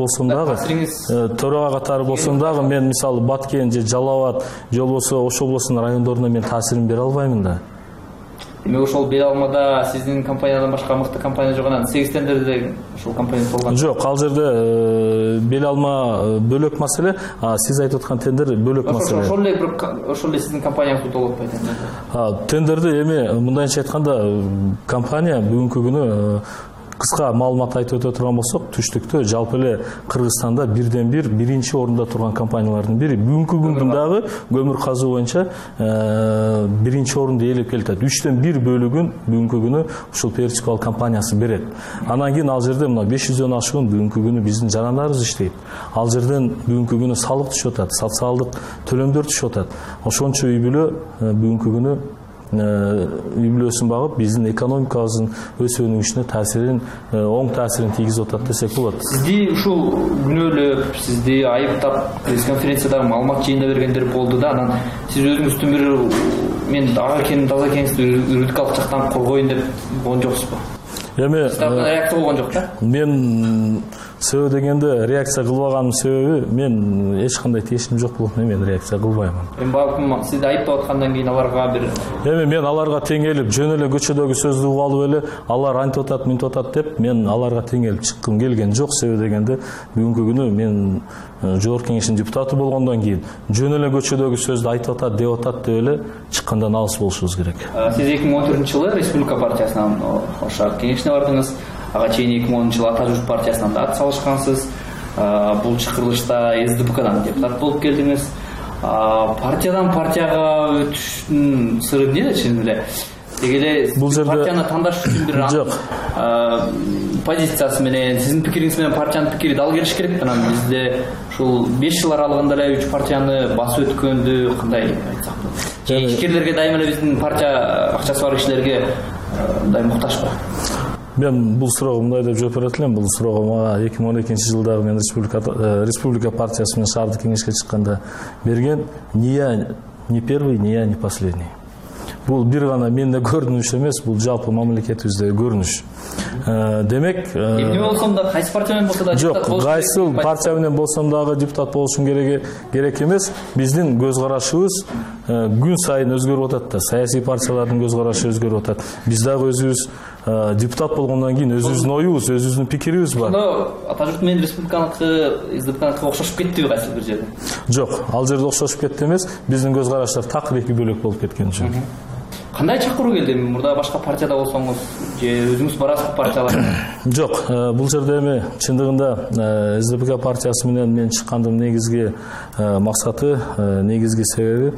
болсом дагы мен мисалы Баткен же Жалал Абад же болбосо Ош облусунун райондоруна мен таасирим бере албаймын да. Демек ошол Беалмада сиздин компаниядан башка мыкты компания жок, анан 8 тендерде ошол компания болгон. Жок, ал жерде Беалма бөлөк маселе, сиз айтып аткан тендер бөлөк маселе. Ошол эле сиздин компанияңыз утулуп атпайбы? Тендерди эми мындайча айтканда компания бүгүнкү күнү кыска маалымат айтып өтө турган болсок, түштүктө жалпы эле Кыргызстанда бирден бир биринчи орунда турган компаниялардын бири. Бүгүнкү күндүн дагы көмүр казуу боюнча биринчи орунду ээлеп келатат. 3төн 1 бөлүгүн бүгүнкү күнү ушул Перчикол компаниясы берет. Анан кийин ал жерде мына 500дөн ашуун бүгүнкү күнү биздин жарандарыбыз иштейт. Ал жерден бүгүнкү күнү салык түшүп атат, социалдык төлөмдөр түшүп атат. Ошончо үй бүлө бүгүнкү күнү үй бүлөсүн багып биздин экономикабыздын өсүүнүн таасирин, оң таасирин тийгизип атат десек болот. Сизди ушул күнөөлөп, сизди айыптап пресс-конференцияда маалымат жыйында бергендер болду да, анан сиз өзүңүздүн бир мен ага экенин таза экенинизди юридикалык жактан коргоюн деп болгон жоксузбу? Эми реакция болгон жок да? Мен себеби дегенде реакция кылбаганымдын себеби мен эч кандай тиешим жок болгондон мен реакция кылбаймын. Эми балким сизди айыптап аткандан кийин аларга бир эми мен аларга тең келип жөн эле көчөдөгү сөздү угуп алып эле алар антип атат мынтип атат деп мен аларга тең келип чыккым келген жок. Себеби дегенде бүгүнкү күнү мен жогорку кеңештин депутаты болгондон кийин жөн эле көчөдөгү сөздү айтып атат деп атат деп эле чыккандан алыс болушубуз керек. Сиз 2014-жылы Республика партиясынан ошо кеңешине бардыңыз. Ага чейин 2010-жылы Ата журт партиясынан да ат салышкансыз. Бул чакырылышта СДПКдан депутат болуп келдиңиз. Партиядан партияга өтүштүн сыры эмнеде чын эле? Деги эле бул жерде партияны тандаш үчүн бир позициясы менен, сиздин пикириңиз менен партиянын пикири дал келиш керек. Анан бизде ушул 5 жыл аралыгында эле 3 партияны басып өткөндү кандай айтсак болот? Ишкерлерге дайыма эле биздин партия акчасы бар кишилерге мындай муктажбы? Мен бул суроого мындай деп жооп берет элем. Бул суроого мага 2012-жылдагы мен Республика партиясы менен шаардык кеңешке чыкканда берген ни я не первый, ни я не последний. Бул бир гана менде көрүнүш эмес, бул жалпы мамлекетибизде көрүнүш. Демек, эмне болсом да кайсы партия менен болсо да депутат болуш керек. Кайсы партия менен болсом дагы депутат болушум керек эмес. Биздин көз карашыбыз күн сайын өзгөрүп атат да. Саясий партиялардын көз карашы өзгөрүп атат. Биз дагы өзүбүз депутат болгондон кийин өзүбүздүн оюбуз, өзүбүздүн пикирибиз бар. Ата журт менен республиканыкы, СДПКныкы окшошуп кеттиби кайсы бир жерде? Жок, ал жерде окшошуп кетти эмес. Биздин көз караштар такыр эки бөлөк болуп кеткен жөн. Кандай чакыруу келди? Мурда башка партияда болсоңуз же өзүңүз барасыз партияларга? Жок, бул жерде эми чындыгында СДПК партиясы менен мен чыккандын негизги максаты, негизги себеби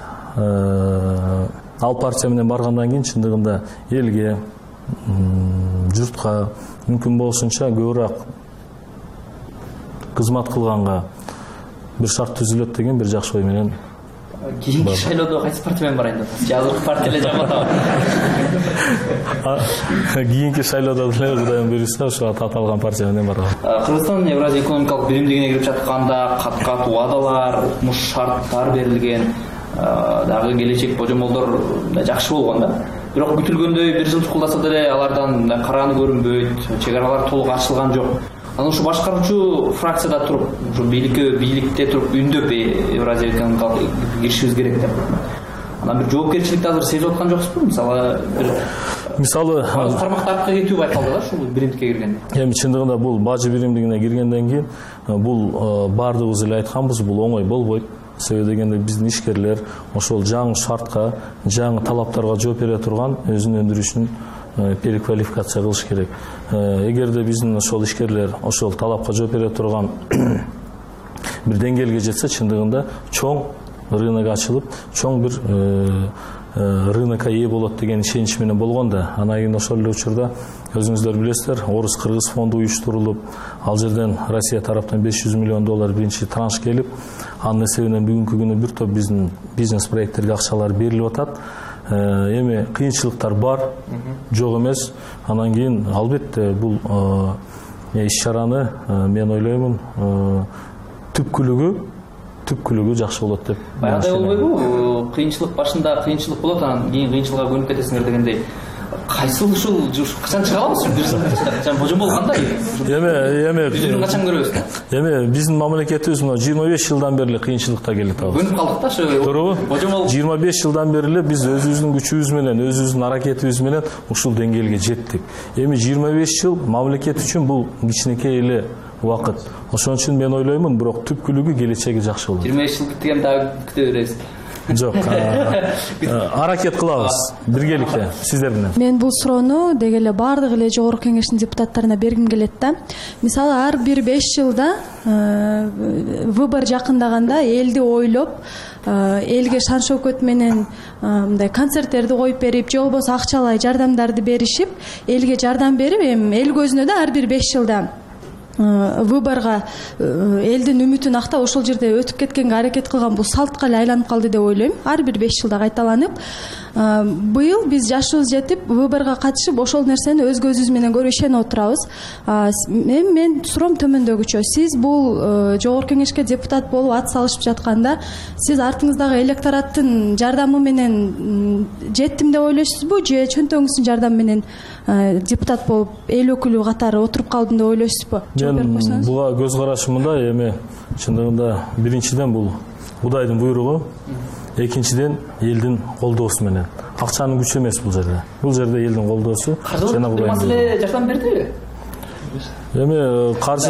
ал партия менен баргандан кийин чындыгында элге, журтка мүмкүн болушунча көбүрөөк кызмат кылганга бир шарт түзүлөт деген бир жакшы ой менен. Кийинки шайлоодо кайсы партия менен барайын деп атасыз? Азыркы партия эле жаман. Кийинки шайлоодо деле Кудайым буйруса ошо аталган партия менен барам. Кыргызстан Евразия экономикалык биримдигине кирип жатканда кат-кат убадалар, укмуш шарттар берилген, дагы келечек божомолдор жакшы болгон да. Бирок күтүлгөндөй бир жыл чукулдаса деле алардан карааны көрүнбөйт, чек аралар толук ачылган жок. Анан ушу башкаруучу фракцияда туруп, ушу бийликте туруп үндөп Евразия экономикалык киришибиз керек деп. Анан бир жоопкерчиликти азыр сезип аткан жоксузбу? Мисалы тармактарга кетүү байкалды да ушул биримдикке киргенде. Эми чындыгында бул бажы биримдигине киргенден кийин бул баардыгыбыз эле айтканбыз, бул оңой болбойт. Себеби дегенде биздин ишкерлер ошол жаңы шартка, жаңы талаптарга жооп бере турган өзүнүн өндүрүшүн переквалификация кылыш керек. Эгерде биздин ошол ишкерлер ошол талапка жооп бере турган бир деңгээлге жетсе, чындыгында чоң рынок ачылып, чоң бир рынокко ээ болот деген ишенич менен болгон да. Анан кийин ошол эле учурда өзүңүздөр билесиздер, Орус-Кыргыз фонду уюштурулуп, ал жерден Россия тараптан $500 миллион биринчи транш келип, анын эсебинен бүгүнкү күнү бир топ биздин бизнес проекттерге акчалар берилип атат. Эми кыйынчылыктар бар, жок эмес. Анан кийин албетте бул иш-чараны мен ойлоймун түпкүлүгү жакшы болот деп. Баягыдай болбойбу? Кыйынчылык башында кыйынчылык болот, анан кийин кыйынчылыкка көнүп кетесиңер дегендей. Кайсыл ушул качан чыга алабыз? Жан божомол кандай? Эми Жүзүн качан көрөбүз? Эми биздин мамлекетибиз 25 жылдан бери кыйынчылыкта келет атабыз. Көнүп калдык да ошо. Туурабы? Божомол 25 жылдан бери биз өзүбүздүн күчүбүз менен, өзүбүздүн аракетибиз менен ушул деңгээлге жеттик. Эми 25 жыл мамлекет үчүн бул кичинекей эле убакыт. Ошон үчүн мен ойлоймун, бирок түпкүлүгү келечеги жакшы болот. 25 жыл күткөн дагы күтө беребиз. Жок, аракет кылабыз биргеликте сиздер менен. Мен бул суроону деги эле баардык эле жогорку кеңештин депутаттарына бергим келет да. Мисалы ар бир 5 жылда выбор жакындаганда элди ойлоп, элге шан шөкөт менен мындай концерттерди коюп берип, же болбосо акчалай жардамдарды беришип, элге жардам берип, эми эл көзүнө да ар бир 5 жылда выборга элдин үмүтүн актап ошол жерде өтүп кеткенге аракет кылган бул салтка эле айланып калды деп ойлойм. Ар бир 5 жылда кайталанып, быйыл биз жашыбыз жетип выборга катышып ошол нерсени өз көзүбүз менен көрүп ишенип отурабыз. Мен суроом төмөндөгүчө. Сиз бул жогорку кеңешке депутат болуп ат салышып жатканда, сиз артыңыздагы электораттын жардамы менен жеттим деп ойлойсузбу, же чөнтөгүңүздүн жардамы менен депутат болуп эл өкүлү катары отуруп калдым деп ойлойсузбу? Мен буга көз карашым мындай, эми чындыгында биринчиден бул Кудайдын буйругу, экинчиден элдин колдоосу менен. Акчанын күчү эмес бул жерде. Бул жерде элдин колдоосу жана Кудайдын. Маселе жардам бердиби? Эми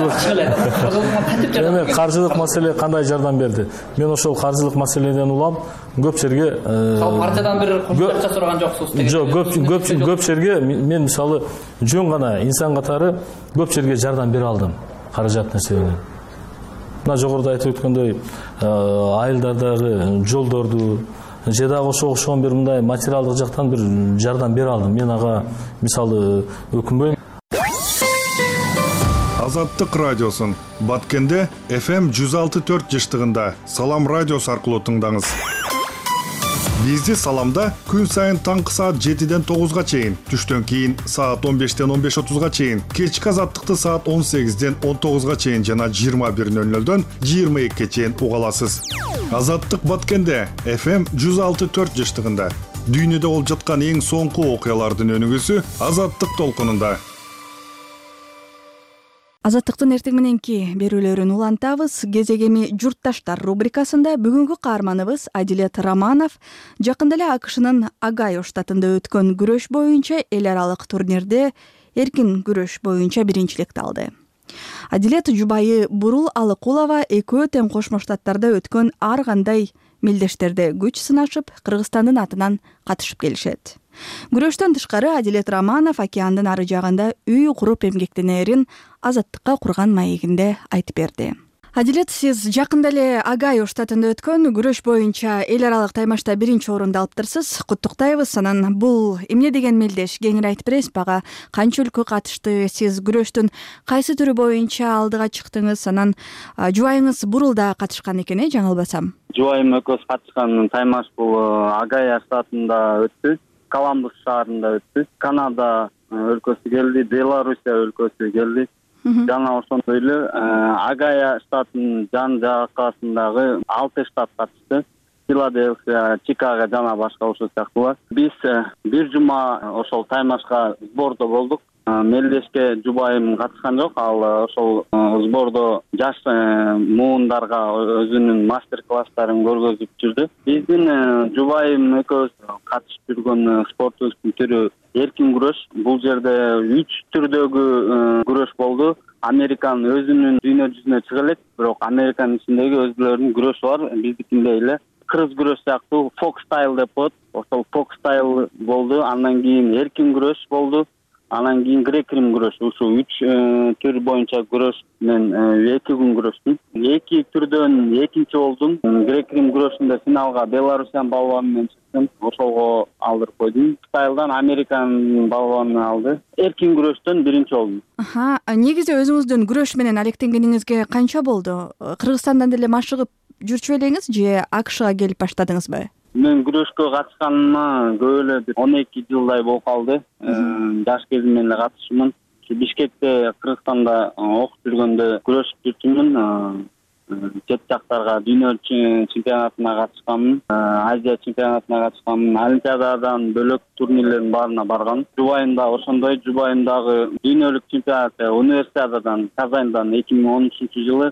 каржылык маселе кандай жардам берди? Мен ошол каржылык маселеден улам көп жерге партиядан бир акча сураган жоксуз деген. Жок, көп жерге мен мисалы жөн гана инсан катары көп жерге жардам бере алдым каражаттын себебинен. Мына жогоруда айтып өткөндөй айылдардагы жолдорду же дагы ошого бир мындай материалдык жактан бир жардам бере алдым. Мен ага мисалы өкүнбөйм. Азаттык радиосун Баткенде FM 106.4 жыштыгында Салам радиосу аркылуу тыңдаңыз. Бизди Саламда күн сайын таңкы саат 7-ден 9-га чейин, түштөн кийин саат 15-ден 15:30-га чейин, кечки Азаттыкты саат 18-ден 19-га чейин жана 21:00-дөн 22-ге чейин уга аласыз. Азаттык Баткенде FM 106.4 жыштыгында дүйнөдө болуп жаткан эң соңку окуялардын өнүгүүсү Азаттык толкунунда. Азаттыктын эртең мененки берүүлөрүн улантабыз. Кезегеми журтташтар рубрикасында бүгүнкү каарманыбыз Адилет Романов жакында эле АКШнын Огайо штатында өткөн күрөш боюнча эл аралык турнирде эркин күрөш боюнча биринчиликти алды. Адилет жубайы Бурул Алыкулова экөө тең Кошмо Штаттарда өткөн ар кандай мелдештерде күч сынашып, Кыргызстандын атынан катышып келишет. Күрөштөн тышкары Адилет Романов океандын ары жагында үй куруп эмгектенерин Азаттыкка курган маегинде айтып берди. Адилет, сиз жакында эле Огайо штатында өткөн күрөш боюнча эл аралык таймашта биринчи орунду алыптырсыз. Куттуктайбыз. Анан бул эмне деген мелдеш? Кеңири айтып бересизби? Ага канча өлкө катышты? Сиз күрөштүн кайсы түрү боюнча алдыга чыктыңыз? Анан жубайыңыз Бурул да катышкан экен, жаңылбасам. Жубайым экөөбүз катышкан таймаш бул Огайо штатында өттү. Коламбус шаарында өттү. Канада өлкөсү келди, Белоруссия өлкөсү келди. Жана ошондой эле Огайо штатынын жан жакасындагы 6 штат катышты. Филадельфия, Чикаго жана башка ошол сыяктуулар. Биз бир жума ошол таймашка сбордо болдук. Мелдешке жубайым катышкан жок. Ал ошол сбордо жаш муундарга өзүнүн мастер-класстарын көргөзүп жүрдү. Биздин жубайым экөөбүз катышып жүргөн спортубуздун түрү эркин күрөш. Бул жерде 3 түрдөгү күрөш болду. Американ өзүнүн дүйнө жүзүнө чыга элек, бирок Американын ичиндеги өзүлөрүнүн күрөшү бар. Биздикиндей эле кыргыз күрөш сыяктуу фок стайл деп коет. Ошол фок стайл болду. Андан кийин эркин күрөш болду. Анан кийин грек-рим күрөш. Ушул 3 түр боюнча күрөш мен 2 күн күрөштүм. 2 түрдөн экинчи болдум. Грек-рим күрөшүндө финалга Белоруссиянын балбаны менен чыктым. Ошого алдырып койдум. Стайлдан Американын балбаны алды. Эркин күрөштөн биринчи болдум. Негизи өзүңүздүн күрөш менен алектенгениңизге канча болду? Кыргызстандан деле машыгып жүрчү элеңиз же АКШга келип баштадыңызбы? Мен күрөшкө катышканыма көп эле 12 жылдай болуп калды. Жаш кезимден эле катышымын. Бишкекте, Кыргызстанда окуп жүргөндө күрөшүп жүрчүмүн. Чет жактарга дүйнө чемпионатына катышканмын, Азия чемпионатына катышканмын, Олимпиададан бөлөк турнирлердин баарына баргам. Жубайым да ошондой. Жубайымдагы дүйнөлүк чемпионат Универсиададан Казандан 2013-жылы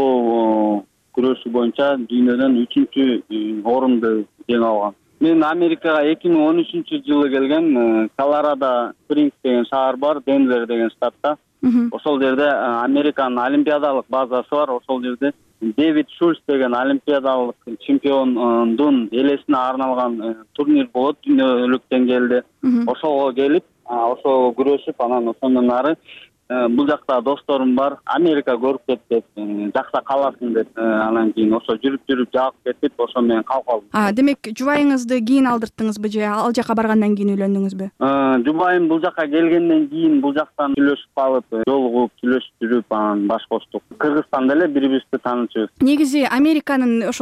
Делбоо күрөшү боюнча дүйнөдөн 3-чү орунду жеңип алгам. Мен Америкага 2013-жылы келген. Колорадо Спрингс деген шаар бар, Денвер деген штатта. Ошол жерде Американын олимпиадалык базасы бар. Ошол жерде Дэвид Шульц деген олимпиадалык чемпиондун элесине арналган турнир болот дүйнөлүк деңгээлде. Ошого келип, ошо күрөшүп, анан ошондон ары бул жакта досторум бар. Америка көрүп кетти, жакта каласың деп. Анан кийин ошо жүрүп жагып кетип, ошо менен калып калдым. Демек, жубайыңызды кийин алдырттыңызбы же ал жака баргандан кийин үйлөндүңүзбү? Жубайым бул жака келгенден кийин бул жактан сүйлөшүп калып, жолугуп, сүйлөшүп жүрүп, анан баш коштук. Кыргызстанда эле бири-бирибизди таанычыбыз. Негизи Американын ошо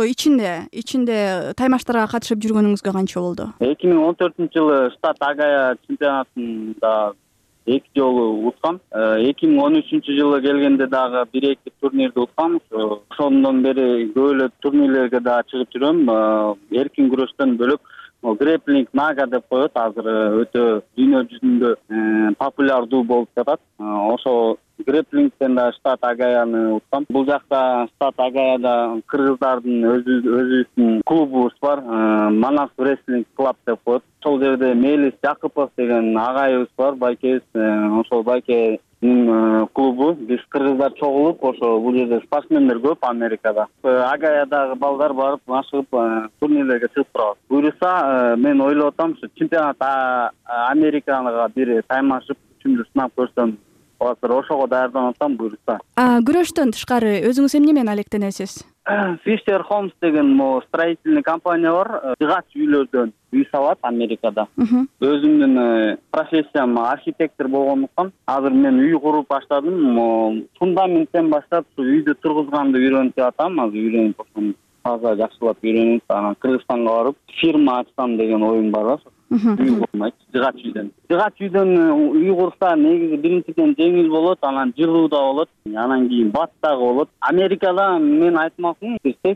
ичинде таймаштарга катышып жүргөнүңүзгө канча болду? 2014-жылы штат Огайо чемпионатында 2 жолу уткам. 2013-жылы келгенде дагы 1-2 турнирди уткам. Ошондон бери көп эле турнирлерге да чыгып жүрөм. Эркин күрөштөн бөлөк грэплинг нага деп коет. Азыр өтө дүйнө жүзүндө популярдуу болуп жатат. Ошо грэплингден да штат Агаяны уткам. Бул жакта штат Агаяда кыргыздардын өзүбүздүн клубубуз бар. Манас wrestling club деп коет. Ошол жерде Мелис Жакыпов деген агайыбыз бар, байкебиз. Ошол байкенин клубу. Биз кыргыздар чогулуп, ошо бул жерде спортсмендер көп Америкада. Агаядагы балдар барып, машыгып, турнирлерге чыгып турабыз. Буюрса, мен ойлоп атам, чемпионат Америкага бир таймашып, күчүмдү сынап көрсөм, азыр ошого даярданып атам, буюрса. Күрөштөн тышкары өзүңүз эмне менен алектенесиз? Fisher Homes деген строительный компания бар. Жыгач үйлөрдөн үй салат Америкада. Өзүмдүн профессиям архитектор болгондуктан азыр мен үй куруп баштадым. Фундаменттен баштап үйдү тургузганды үйрөнүп атам. Азыр үйрөнүп атам. Таза жакшылап үйрөнүп, анан Кыргызстанга барып фирма ачсам деген оюм бар. Үй болмайт, жыгач үйдөн үй курса негизи биринчиден жеңил болот, анан жылуу да болот, анан кийин бат дагы болот. Америкада мен айтмакмын,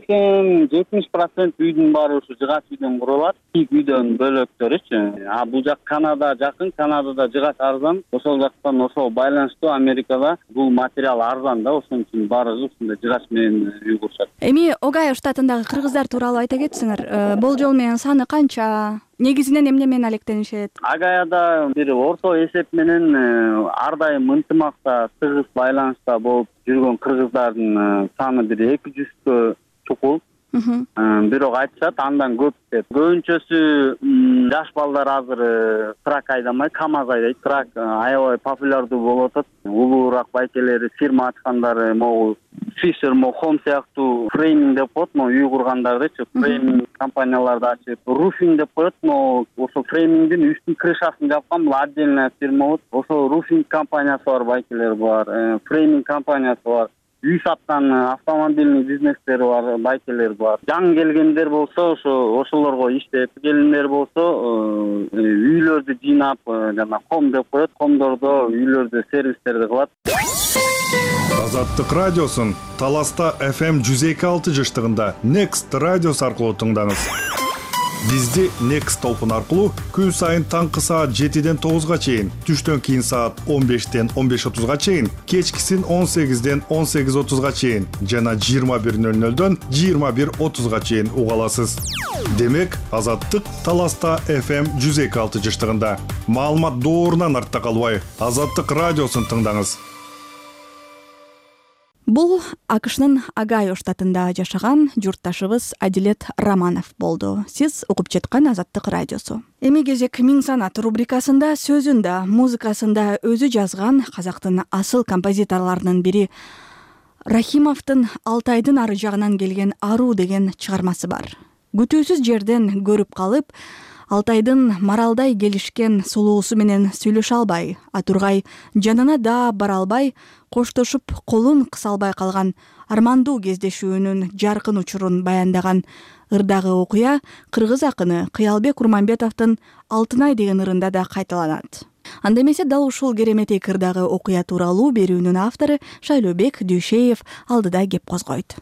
80-70% үйдүн баары ушу жыгач үйдөн курулат, кийик үйдөн бөлөктөрүчү. Бул жак Канада жакын, Канадада жыгач арзан. Ошол жактан ошол байланыштуу Америкада бул материал арзан да, ошон үчүн баары ушундай жыгач менен үй курушат. Эми Огайо штатындагы кыргыздар тууралуу айта кетсеңер, болжол менен саны канча? Негизинен эмне менен алектенишет? Агаяда бир орто эсеп менен ар дайым ынтымакта, тыгыз байланышта болуп жүргөн кыргыздардын саны бир 200гө чукул. Бирок айтышат андан көп деп. Көбүнчөсү жаш балдар азыр трак айдамайт, КамАЗ айдайт. Трак аябай популярдуу болуп атат. Улуураак байкелери фирма ачкандар, могу Fisher Home сыяктуу фрейминг деп коет, үй кургандардычы, фрейминг компанияларды ачып, руфинг деп коет, ошо фреймингдин үстүн крышасын жапкан бул отдельная фирма болот. Ошо руфинг компаниясы бар, байкелер бар, фрейминг компаниясы бар. Үй саткан автомобильный бизнестери бар, байкелер бар. Жаңы келгендер болсо, ошолорго иштеп, келиндер болсо, үйлөрдү жыйнап, жана ком деп коет, комдордо үйлөрдү сервистерди кылат. Азаттык радиосун Таласта FM 102.6 жыштыгында Next радиосу аркылуу тыңдаңыз. Бизди Next толкун аркылуу күн сайын таңкы саат 7-ден 9-га чейин, түштөн кийин саат 15-ден 15:30-га чейин, кечкисин 18-ден 18:30-га чейин жана 21:00-дөн 21:30-га чейин уга аласыз. Демек, Азаттык Таласта FM 102.6 жыштыгында. Маалымат доорунан артта калбай, Азаттык радиосун тыңдаңыз. Бул АКШнын Огайо штатында жашаган журтташыбыз Адилет Романов болду. Сиз угуп жаткан Азаттык радиосу. Эми кезек Миң санат рубрикасында сөзүндө, музыкасында өзү жазган казактын асыл композиторлорунун бири Рахимовдун Алтайдын ары жагынан келген аруу деген чыгармасы бар. Күтүүсүз жерден көрүп калып, Алтайдын маралдай келишкен сулуусу менен сүйлөшө албай, атургай жанына да бара албай, коштошуп колун кыса албай калган армандуу кездешүүнүн жаркын учурун баяндаган ырдагы окуя кыргыз акыны Кыялбек Курманбетовдун Алтынай деген ырында да кайталанат. Анда эмесе дал ушул кереметей ырдагы окуя тууралуу берүүнүн автору Шайлообек Дүйшеев алдыда кеп козгойт.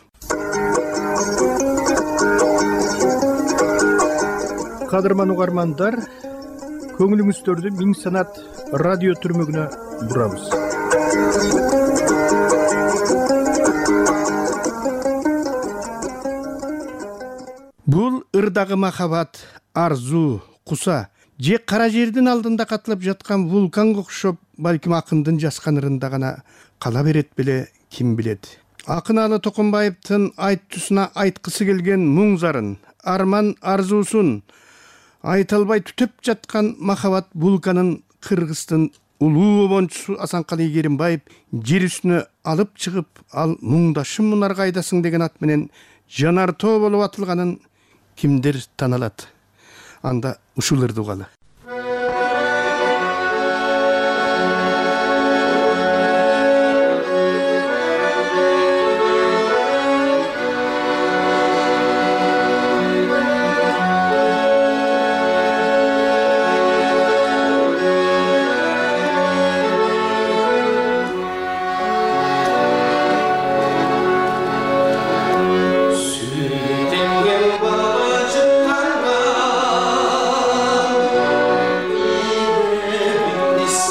Кадырман угармандар, көңүлүңүздөрдү Миң санат радио түрмөгүнө бурабыз. Бул ырдагы махабат, арзу, куса же кара жердин алдында катылып жаткан вулканга окшоп, балким акындын жазган ырында гана кала берет беле, ким билет. Акын Алы Токонбаевдин айттуусуна айткысы келген муң зарын, арман арзуусун айта албай түтөп жаткан махабат вулканын Кыргыздын улуу обончусу Асанкали Керимбаев жер үстүнө алып чыгып, ал муңдашым мунарга айдасың деген ат менен жанар тоо болуп атылганын кимдер таналат? Анда ушул ырды угалы. Süydemgen bacıklarga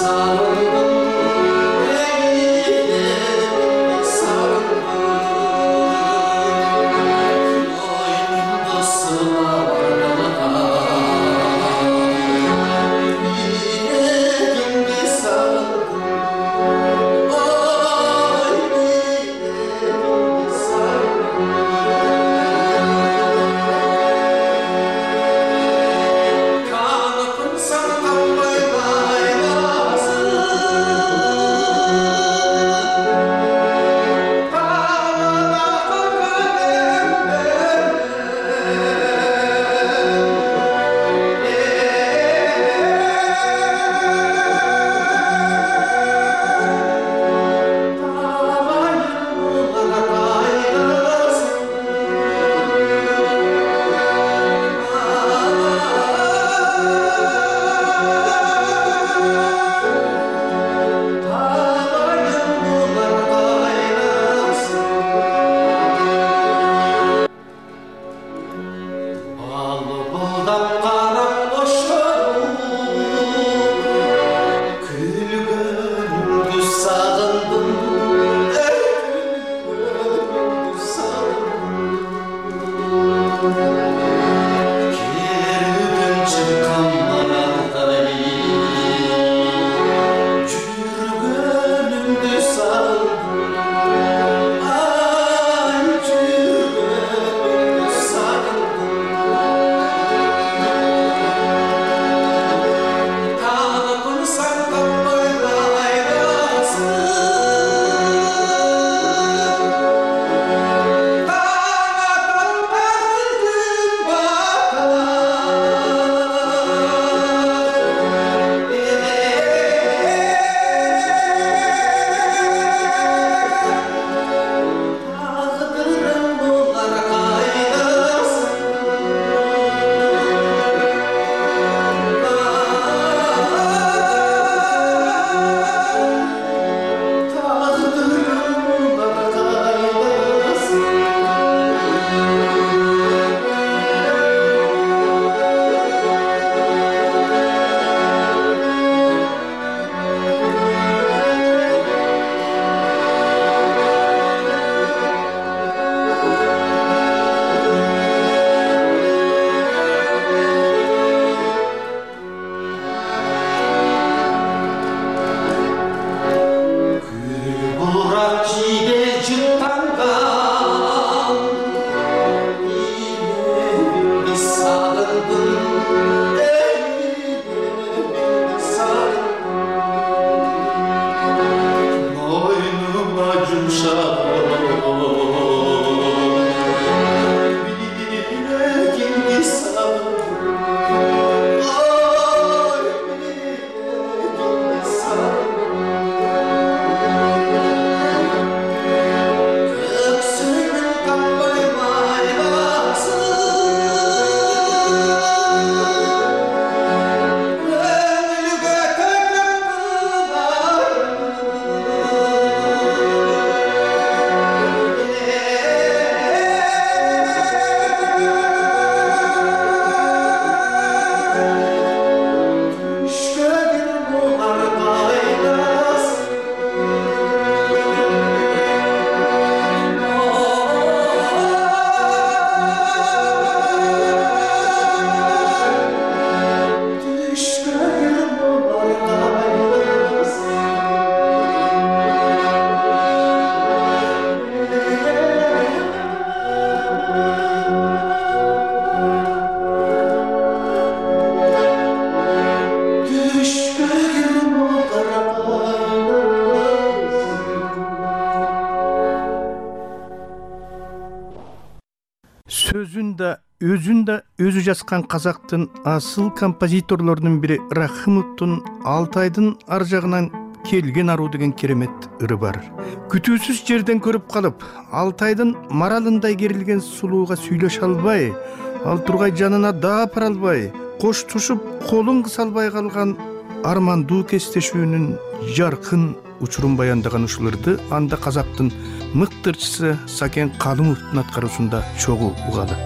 өзүн да өзү жазган казактын асыл композиторлорунун бири Рахимовдун Алтайдын ар жагынан келген аруу деген керемет ыры бар. Күтүүсүз жерден көрүп калып, Алтайдын маралындай керилген сулууга сүйлөшө албай, ал тургай жанына да апара албай, коштошуп колун кыса албай калган армандуу кестешүүнүн жаркын учурун баяндаган ушуларды анда казактын мыктырчысы Сакен Калымовдун аткаруусунда чогуу угалы.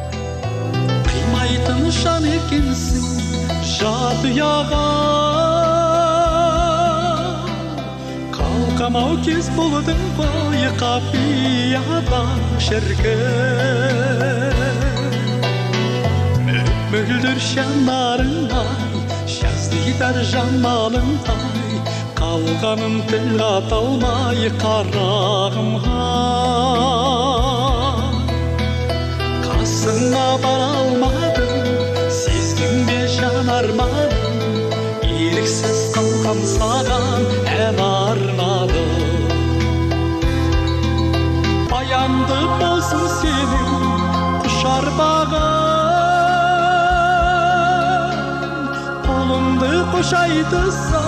Кыймайтын шан экенсиң жат уяга, жамау кез болдың ғой қапияда шіркін мөлдір жанарыңай жаздидар жамалыңай қалғанын тіл қата алмай қарағымға қасыңа бара алмадым сездің бе жанарманым еріксіз қалған саған ән арнадым аянды болсын сенің құшар бағың қолымды қошайды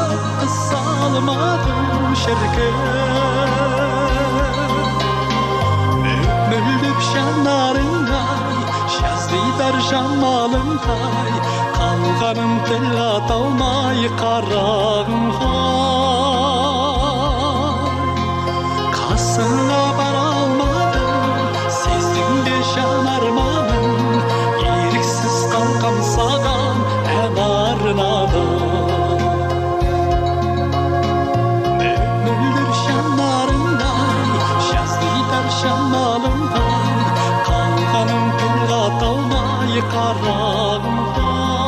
салмадым шіркін мөлдір жанарыңай жаздидар жамалыңай қалғанын тіл қата алмай қарағымға қасыңа бара алмадым сездің бе жанарманым еріксіз қалқам саған ән арнадым мөлдір жанарыңай жаздидар жамалыңай қалғанын тіл қата алмай қарағымға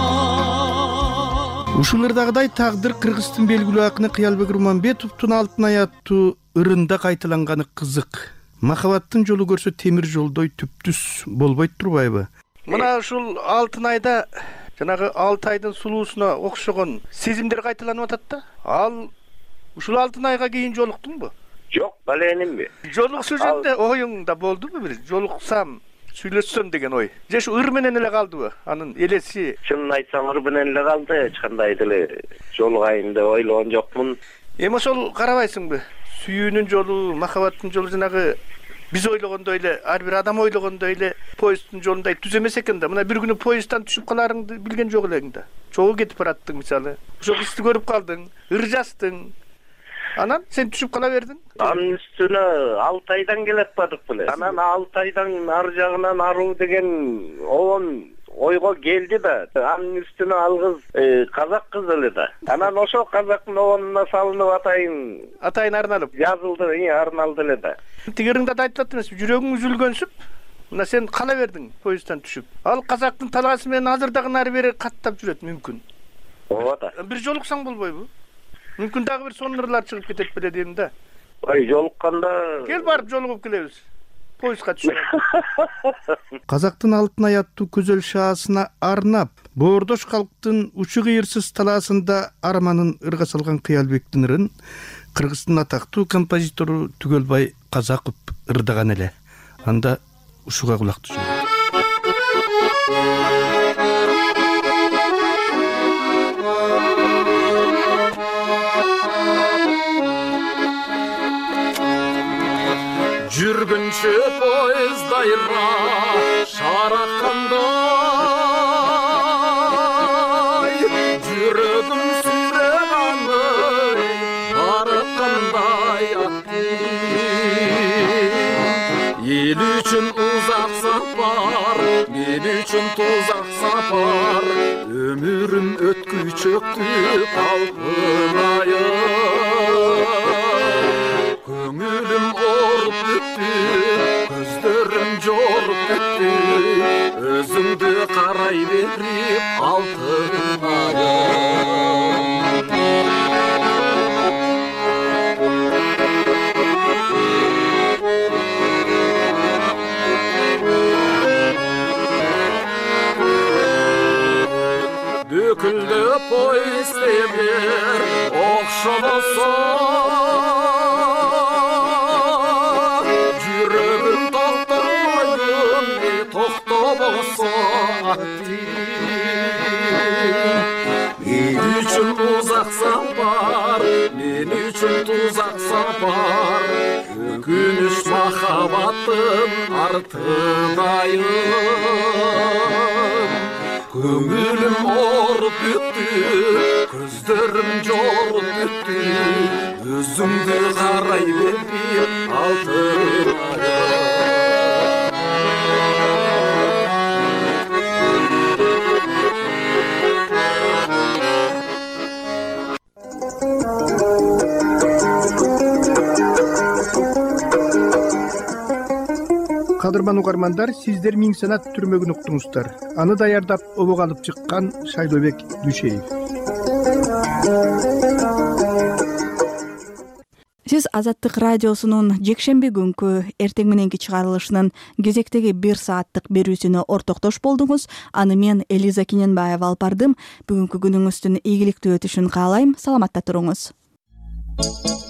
ушулардагыдай тагдыр кыргыздын белгилүү акыны Кыялбек Руманбетовдун алтын ай аттуу ырында кайталанганы кызык. Махабаттын жолу көрсө темир жолдой түптүс болбойт турбайбы? Мына ушул алтын айда жанагы Алтайдын сулуусуна окшогон сезимдер кайталанып атат да. Ал ушул алтын айга кийин жолуктуңбу? Жок, баленимби. Жолуксуу жөнүндө оюңда болдубу бир? Жолуксам сүйлөшсөм деген ой. Же ушу ыр менен эле калдыбы? Анын элеси. Чынын айтсам ыр менен эле калды. Эч кандай деле жолугайын деп ойлогон жокмун. Эми ошол карабайсыңбы? Сүйүүнүн жолу, махабаттын жолу жанагы биз ойлогондой эле, ар бир адам ойлогондой эле поезддин жолундай түз эмес экен да. Мына бир күнү поезддан түшүп каларыңды билген жок элең да. Чогуу кетип бараттың мисалы. Ошол кызды көрүп калдың, ыр жастың. Анан сен түшүп кала бердиң. Анын үстүнө Алтайдан келип атпадык беле. Анан Алтайдан ар жагынан аруу деген оон ойго келди да. Анын үстүнө ал кыз казак кыз эле да. Анан ошол казактын оонуна салынып атайын арналып жазылды, арналды эле да. Тигериңде да айтып эмеспи, жүрөгүң үзүлгөнсүп, мына сен кала бердиң поезддан түшүп. Ал казактын талгасы менен азыр дагы нары бери каттап жүрөт мүмкүн. Ооба да. Бир жолуксаң болбойбу? Мүмкүн дагы бир сонурлар чыгып кетет беле дейм да. Ой, жолукканда кел барып жолугуп келебиз. Поездга түшүп. Казактын алтын ай аттуу көзөл шаасына арнап, боордош калктын учу кыйырсыз талаасында арманын ырга салган Кыялбектин ырын Кыргыздын атактуу композитору Түгөлбай Казаков ырдаган эле. Анда ушуга кулак түшүн. Жүргінші поездайра шараққандай, жүрегім сүйреганы барыққандай ел үшін ұзақ сапар, мен үшін тозақ сапар, өмірім өткүчөктү талпынайын. Көңілім орып өтті, көздерім жорып кетті, өзіңді қарай беріп алтын айым. Döküldü poyez demir, okşaması men üçün uzak safar, men üçün tuzak safar, ökünüş mahabbаттын артындайым. Көңілім орып өтті, көздерім жорып өтті, өзіңді қарай беріп алтын айым. кадырман угармандар, сиздер Миң санат түрмөгүн уктуңуздар. Аны даярдап обого алып чыккан Шайлообек Дүйшеев. Сиз Азаттык радиосунун жекшемби күнкү эртең мененки чыгарылышынын кезектеги 1 сааттык берүүсүнө ортоктош болдуңуз. Аны мен Элиза Кененбаева алып бардым. Бүгүнкү күнүңүздүн ийгиликтүү өтүшүн каалайм. Саламатта туруңуз.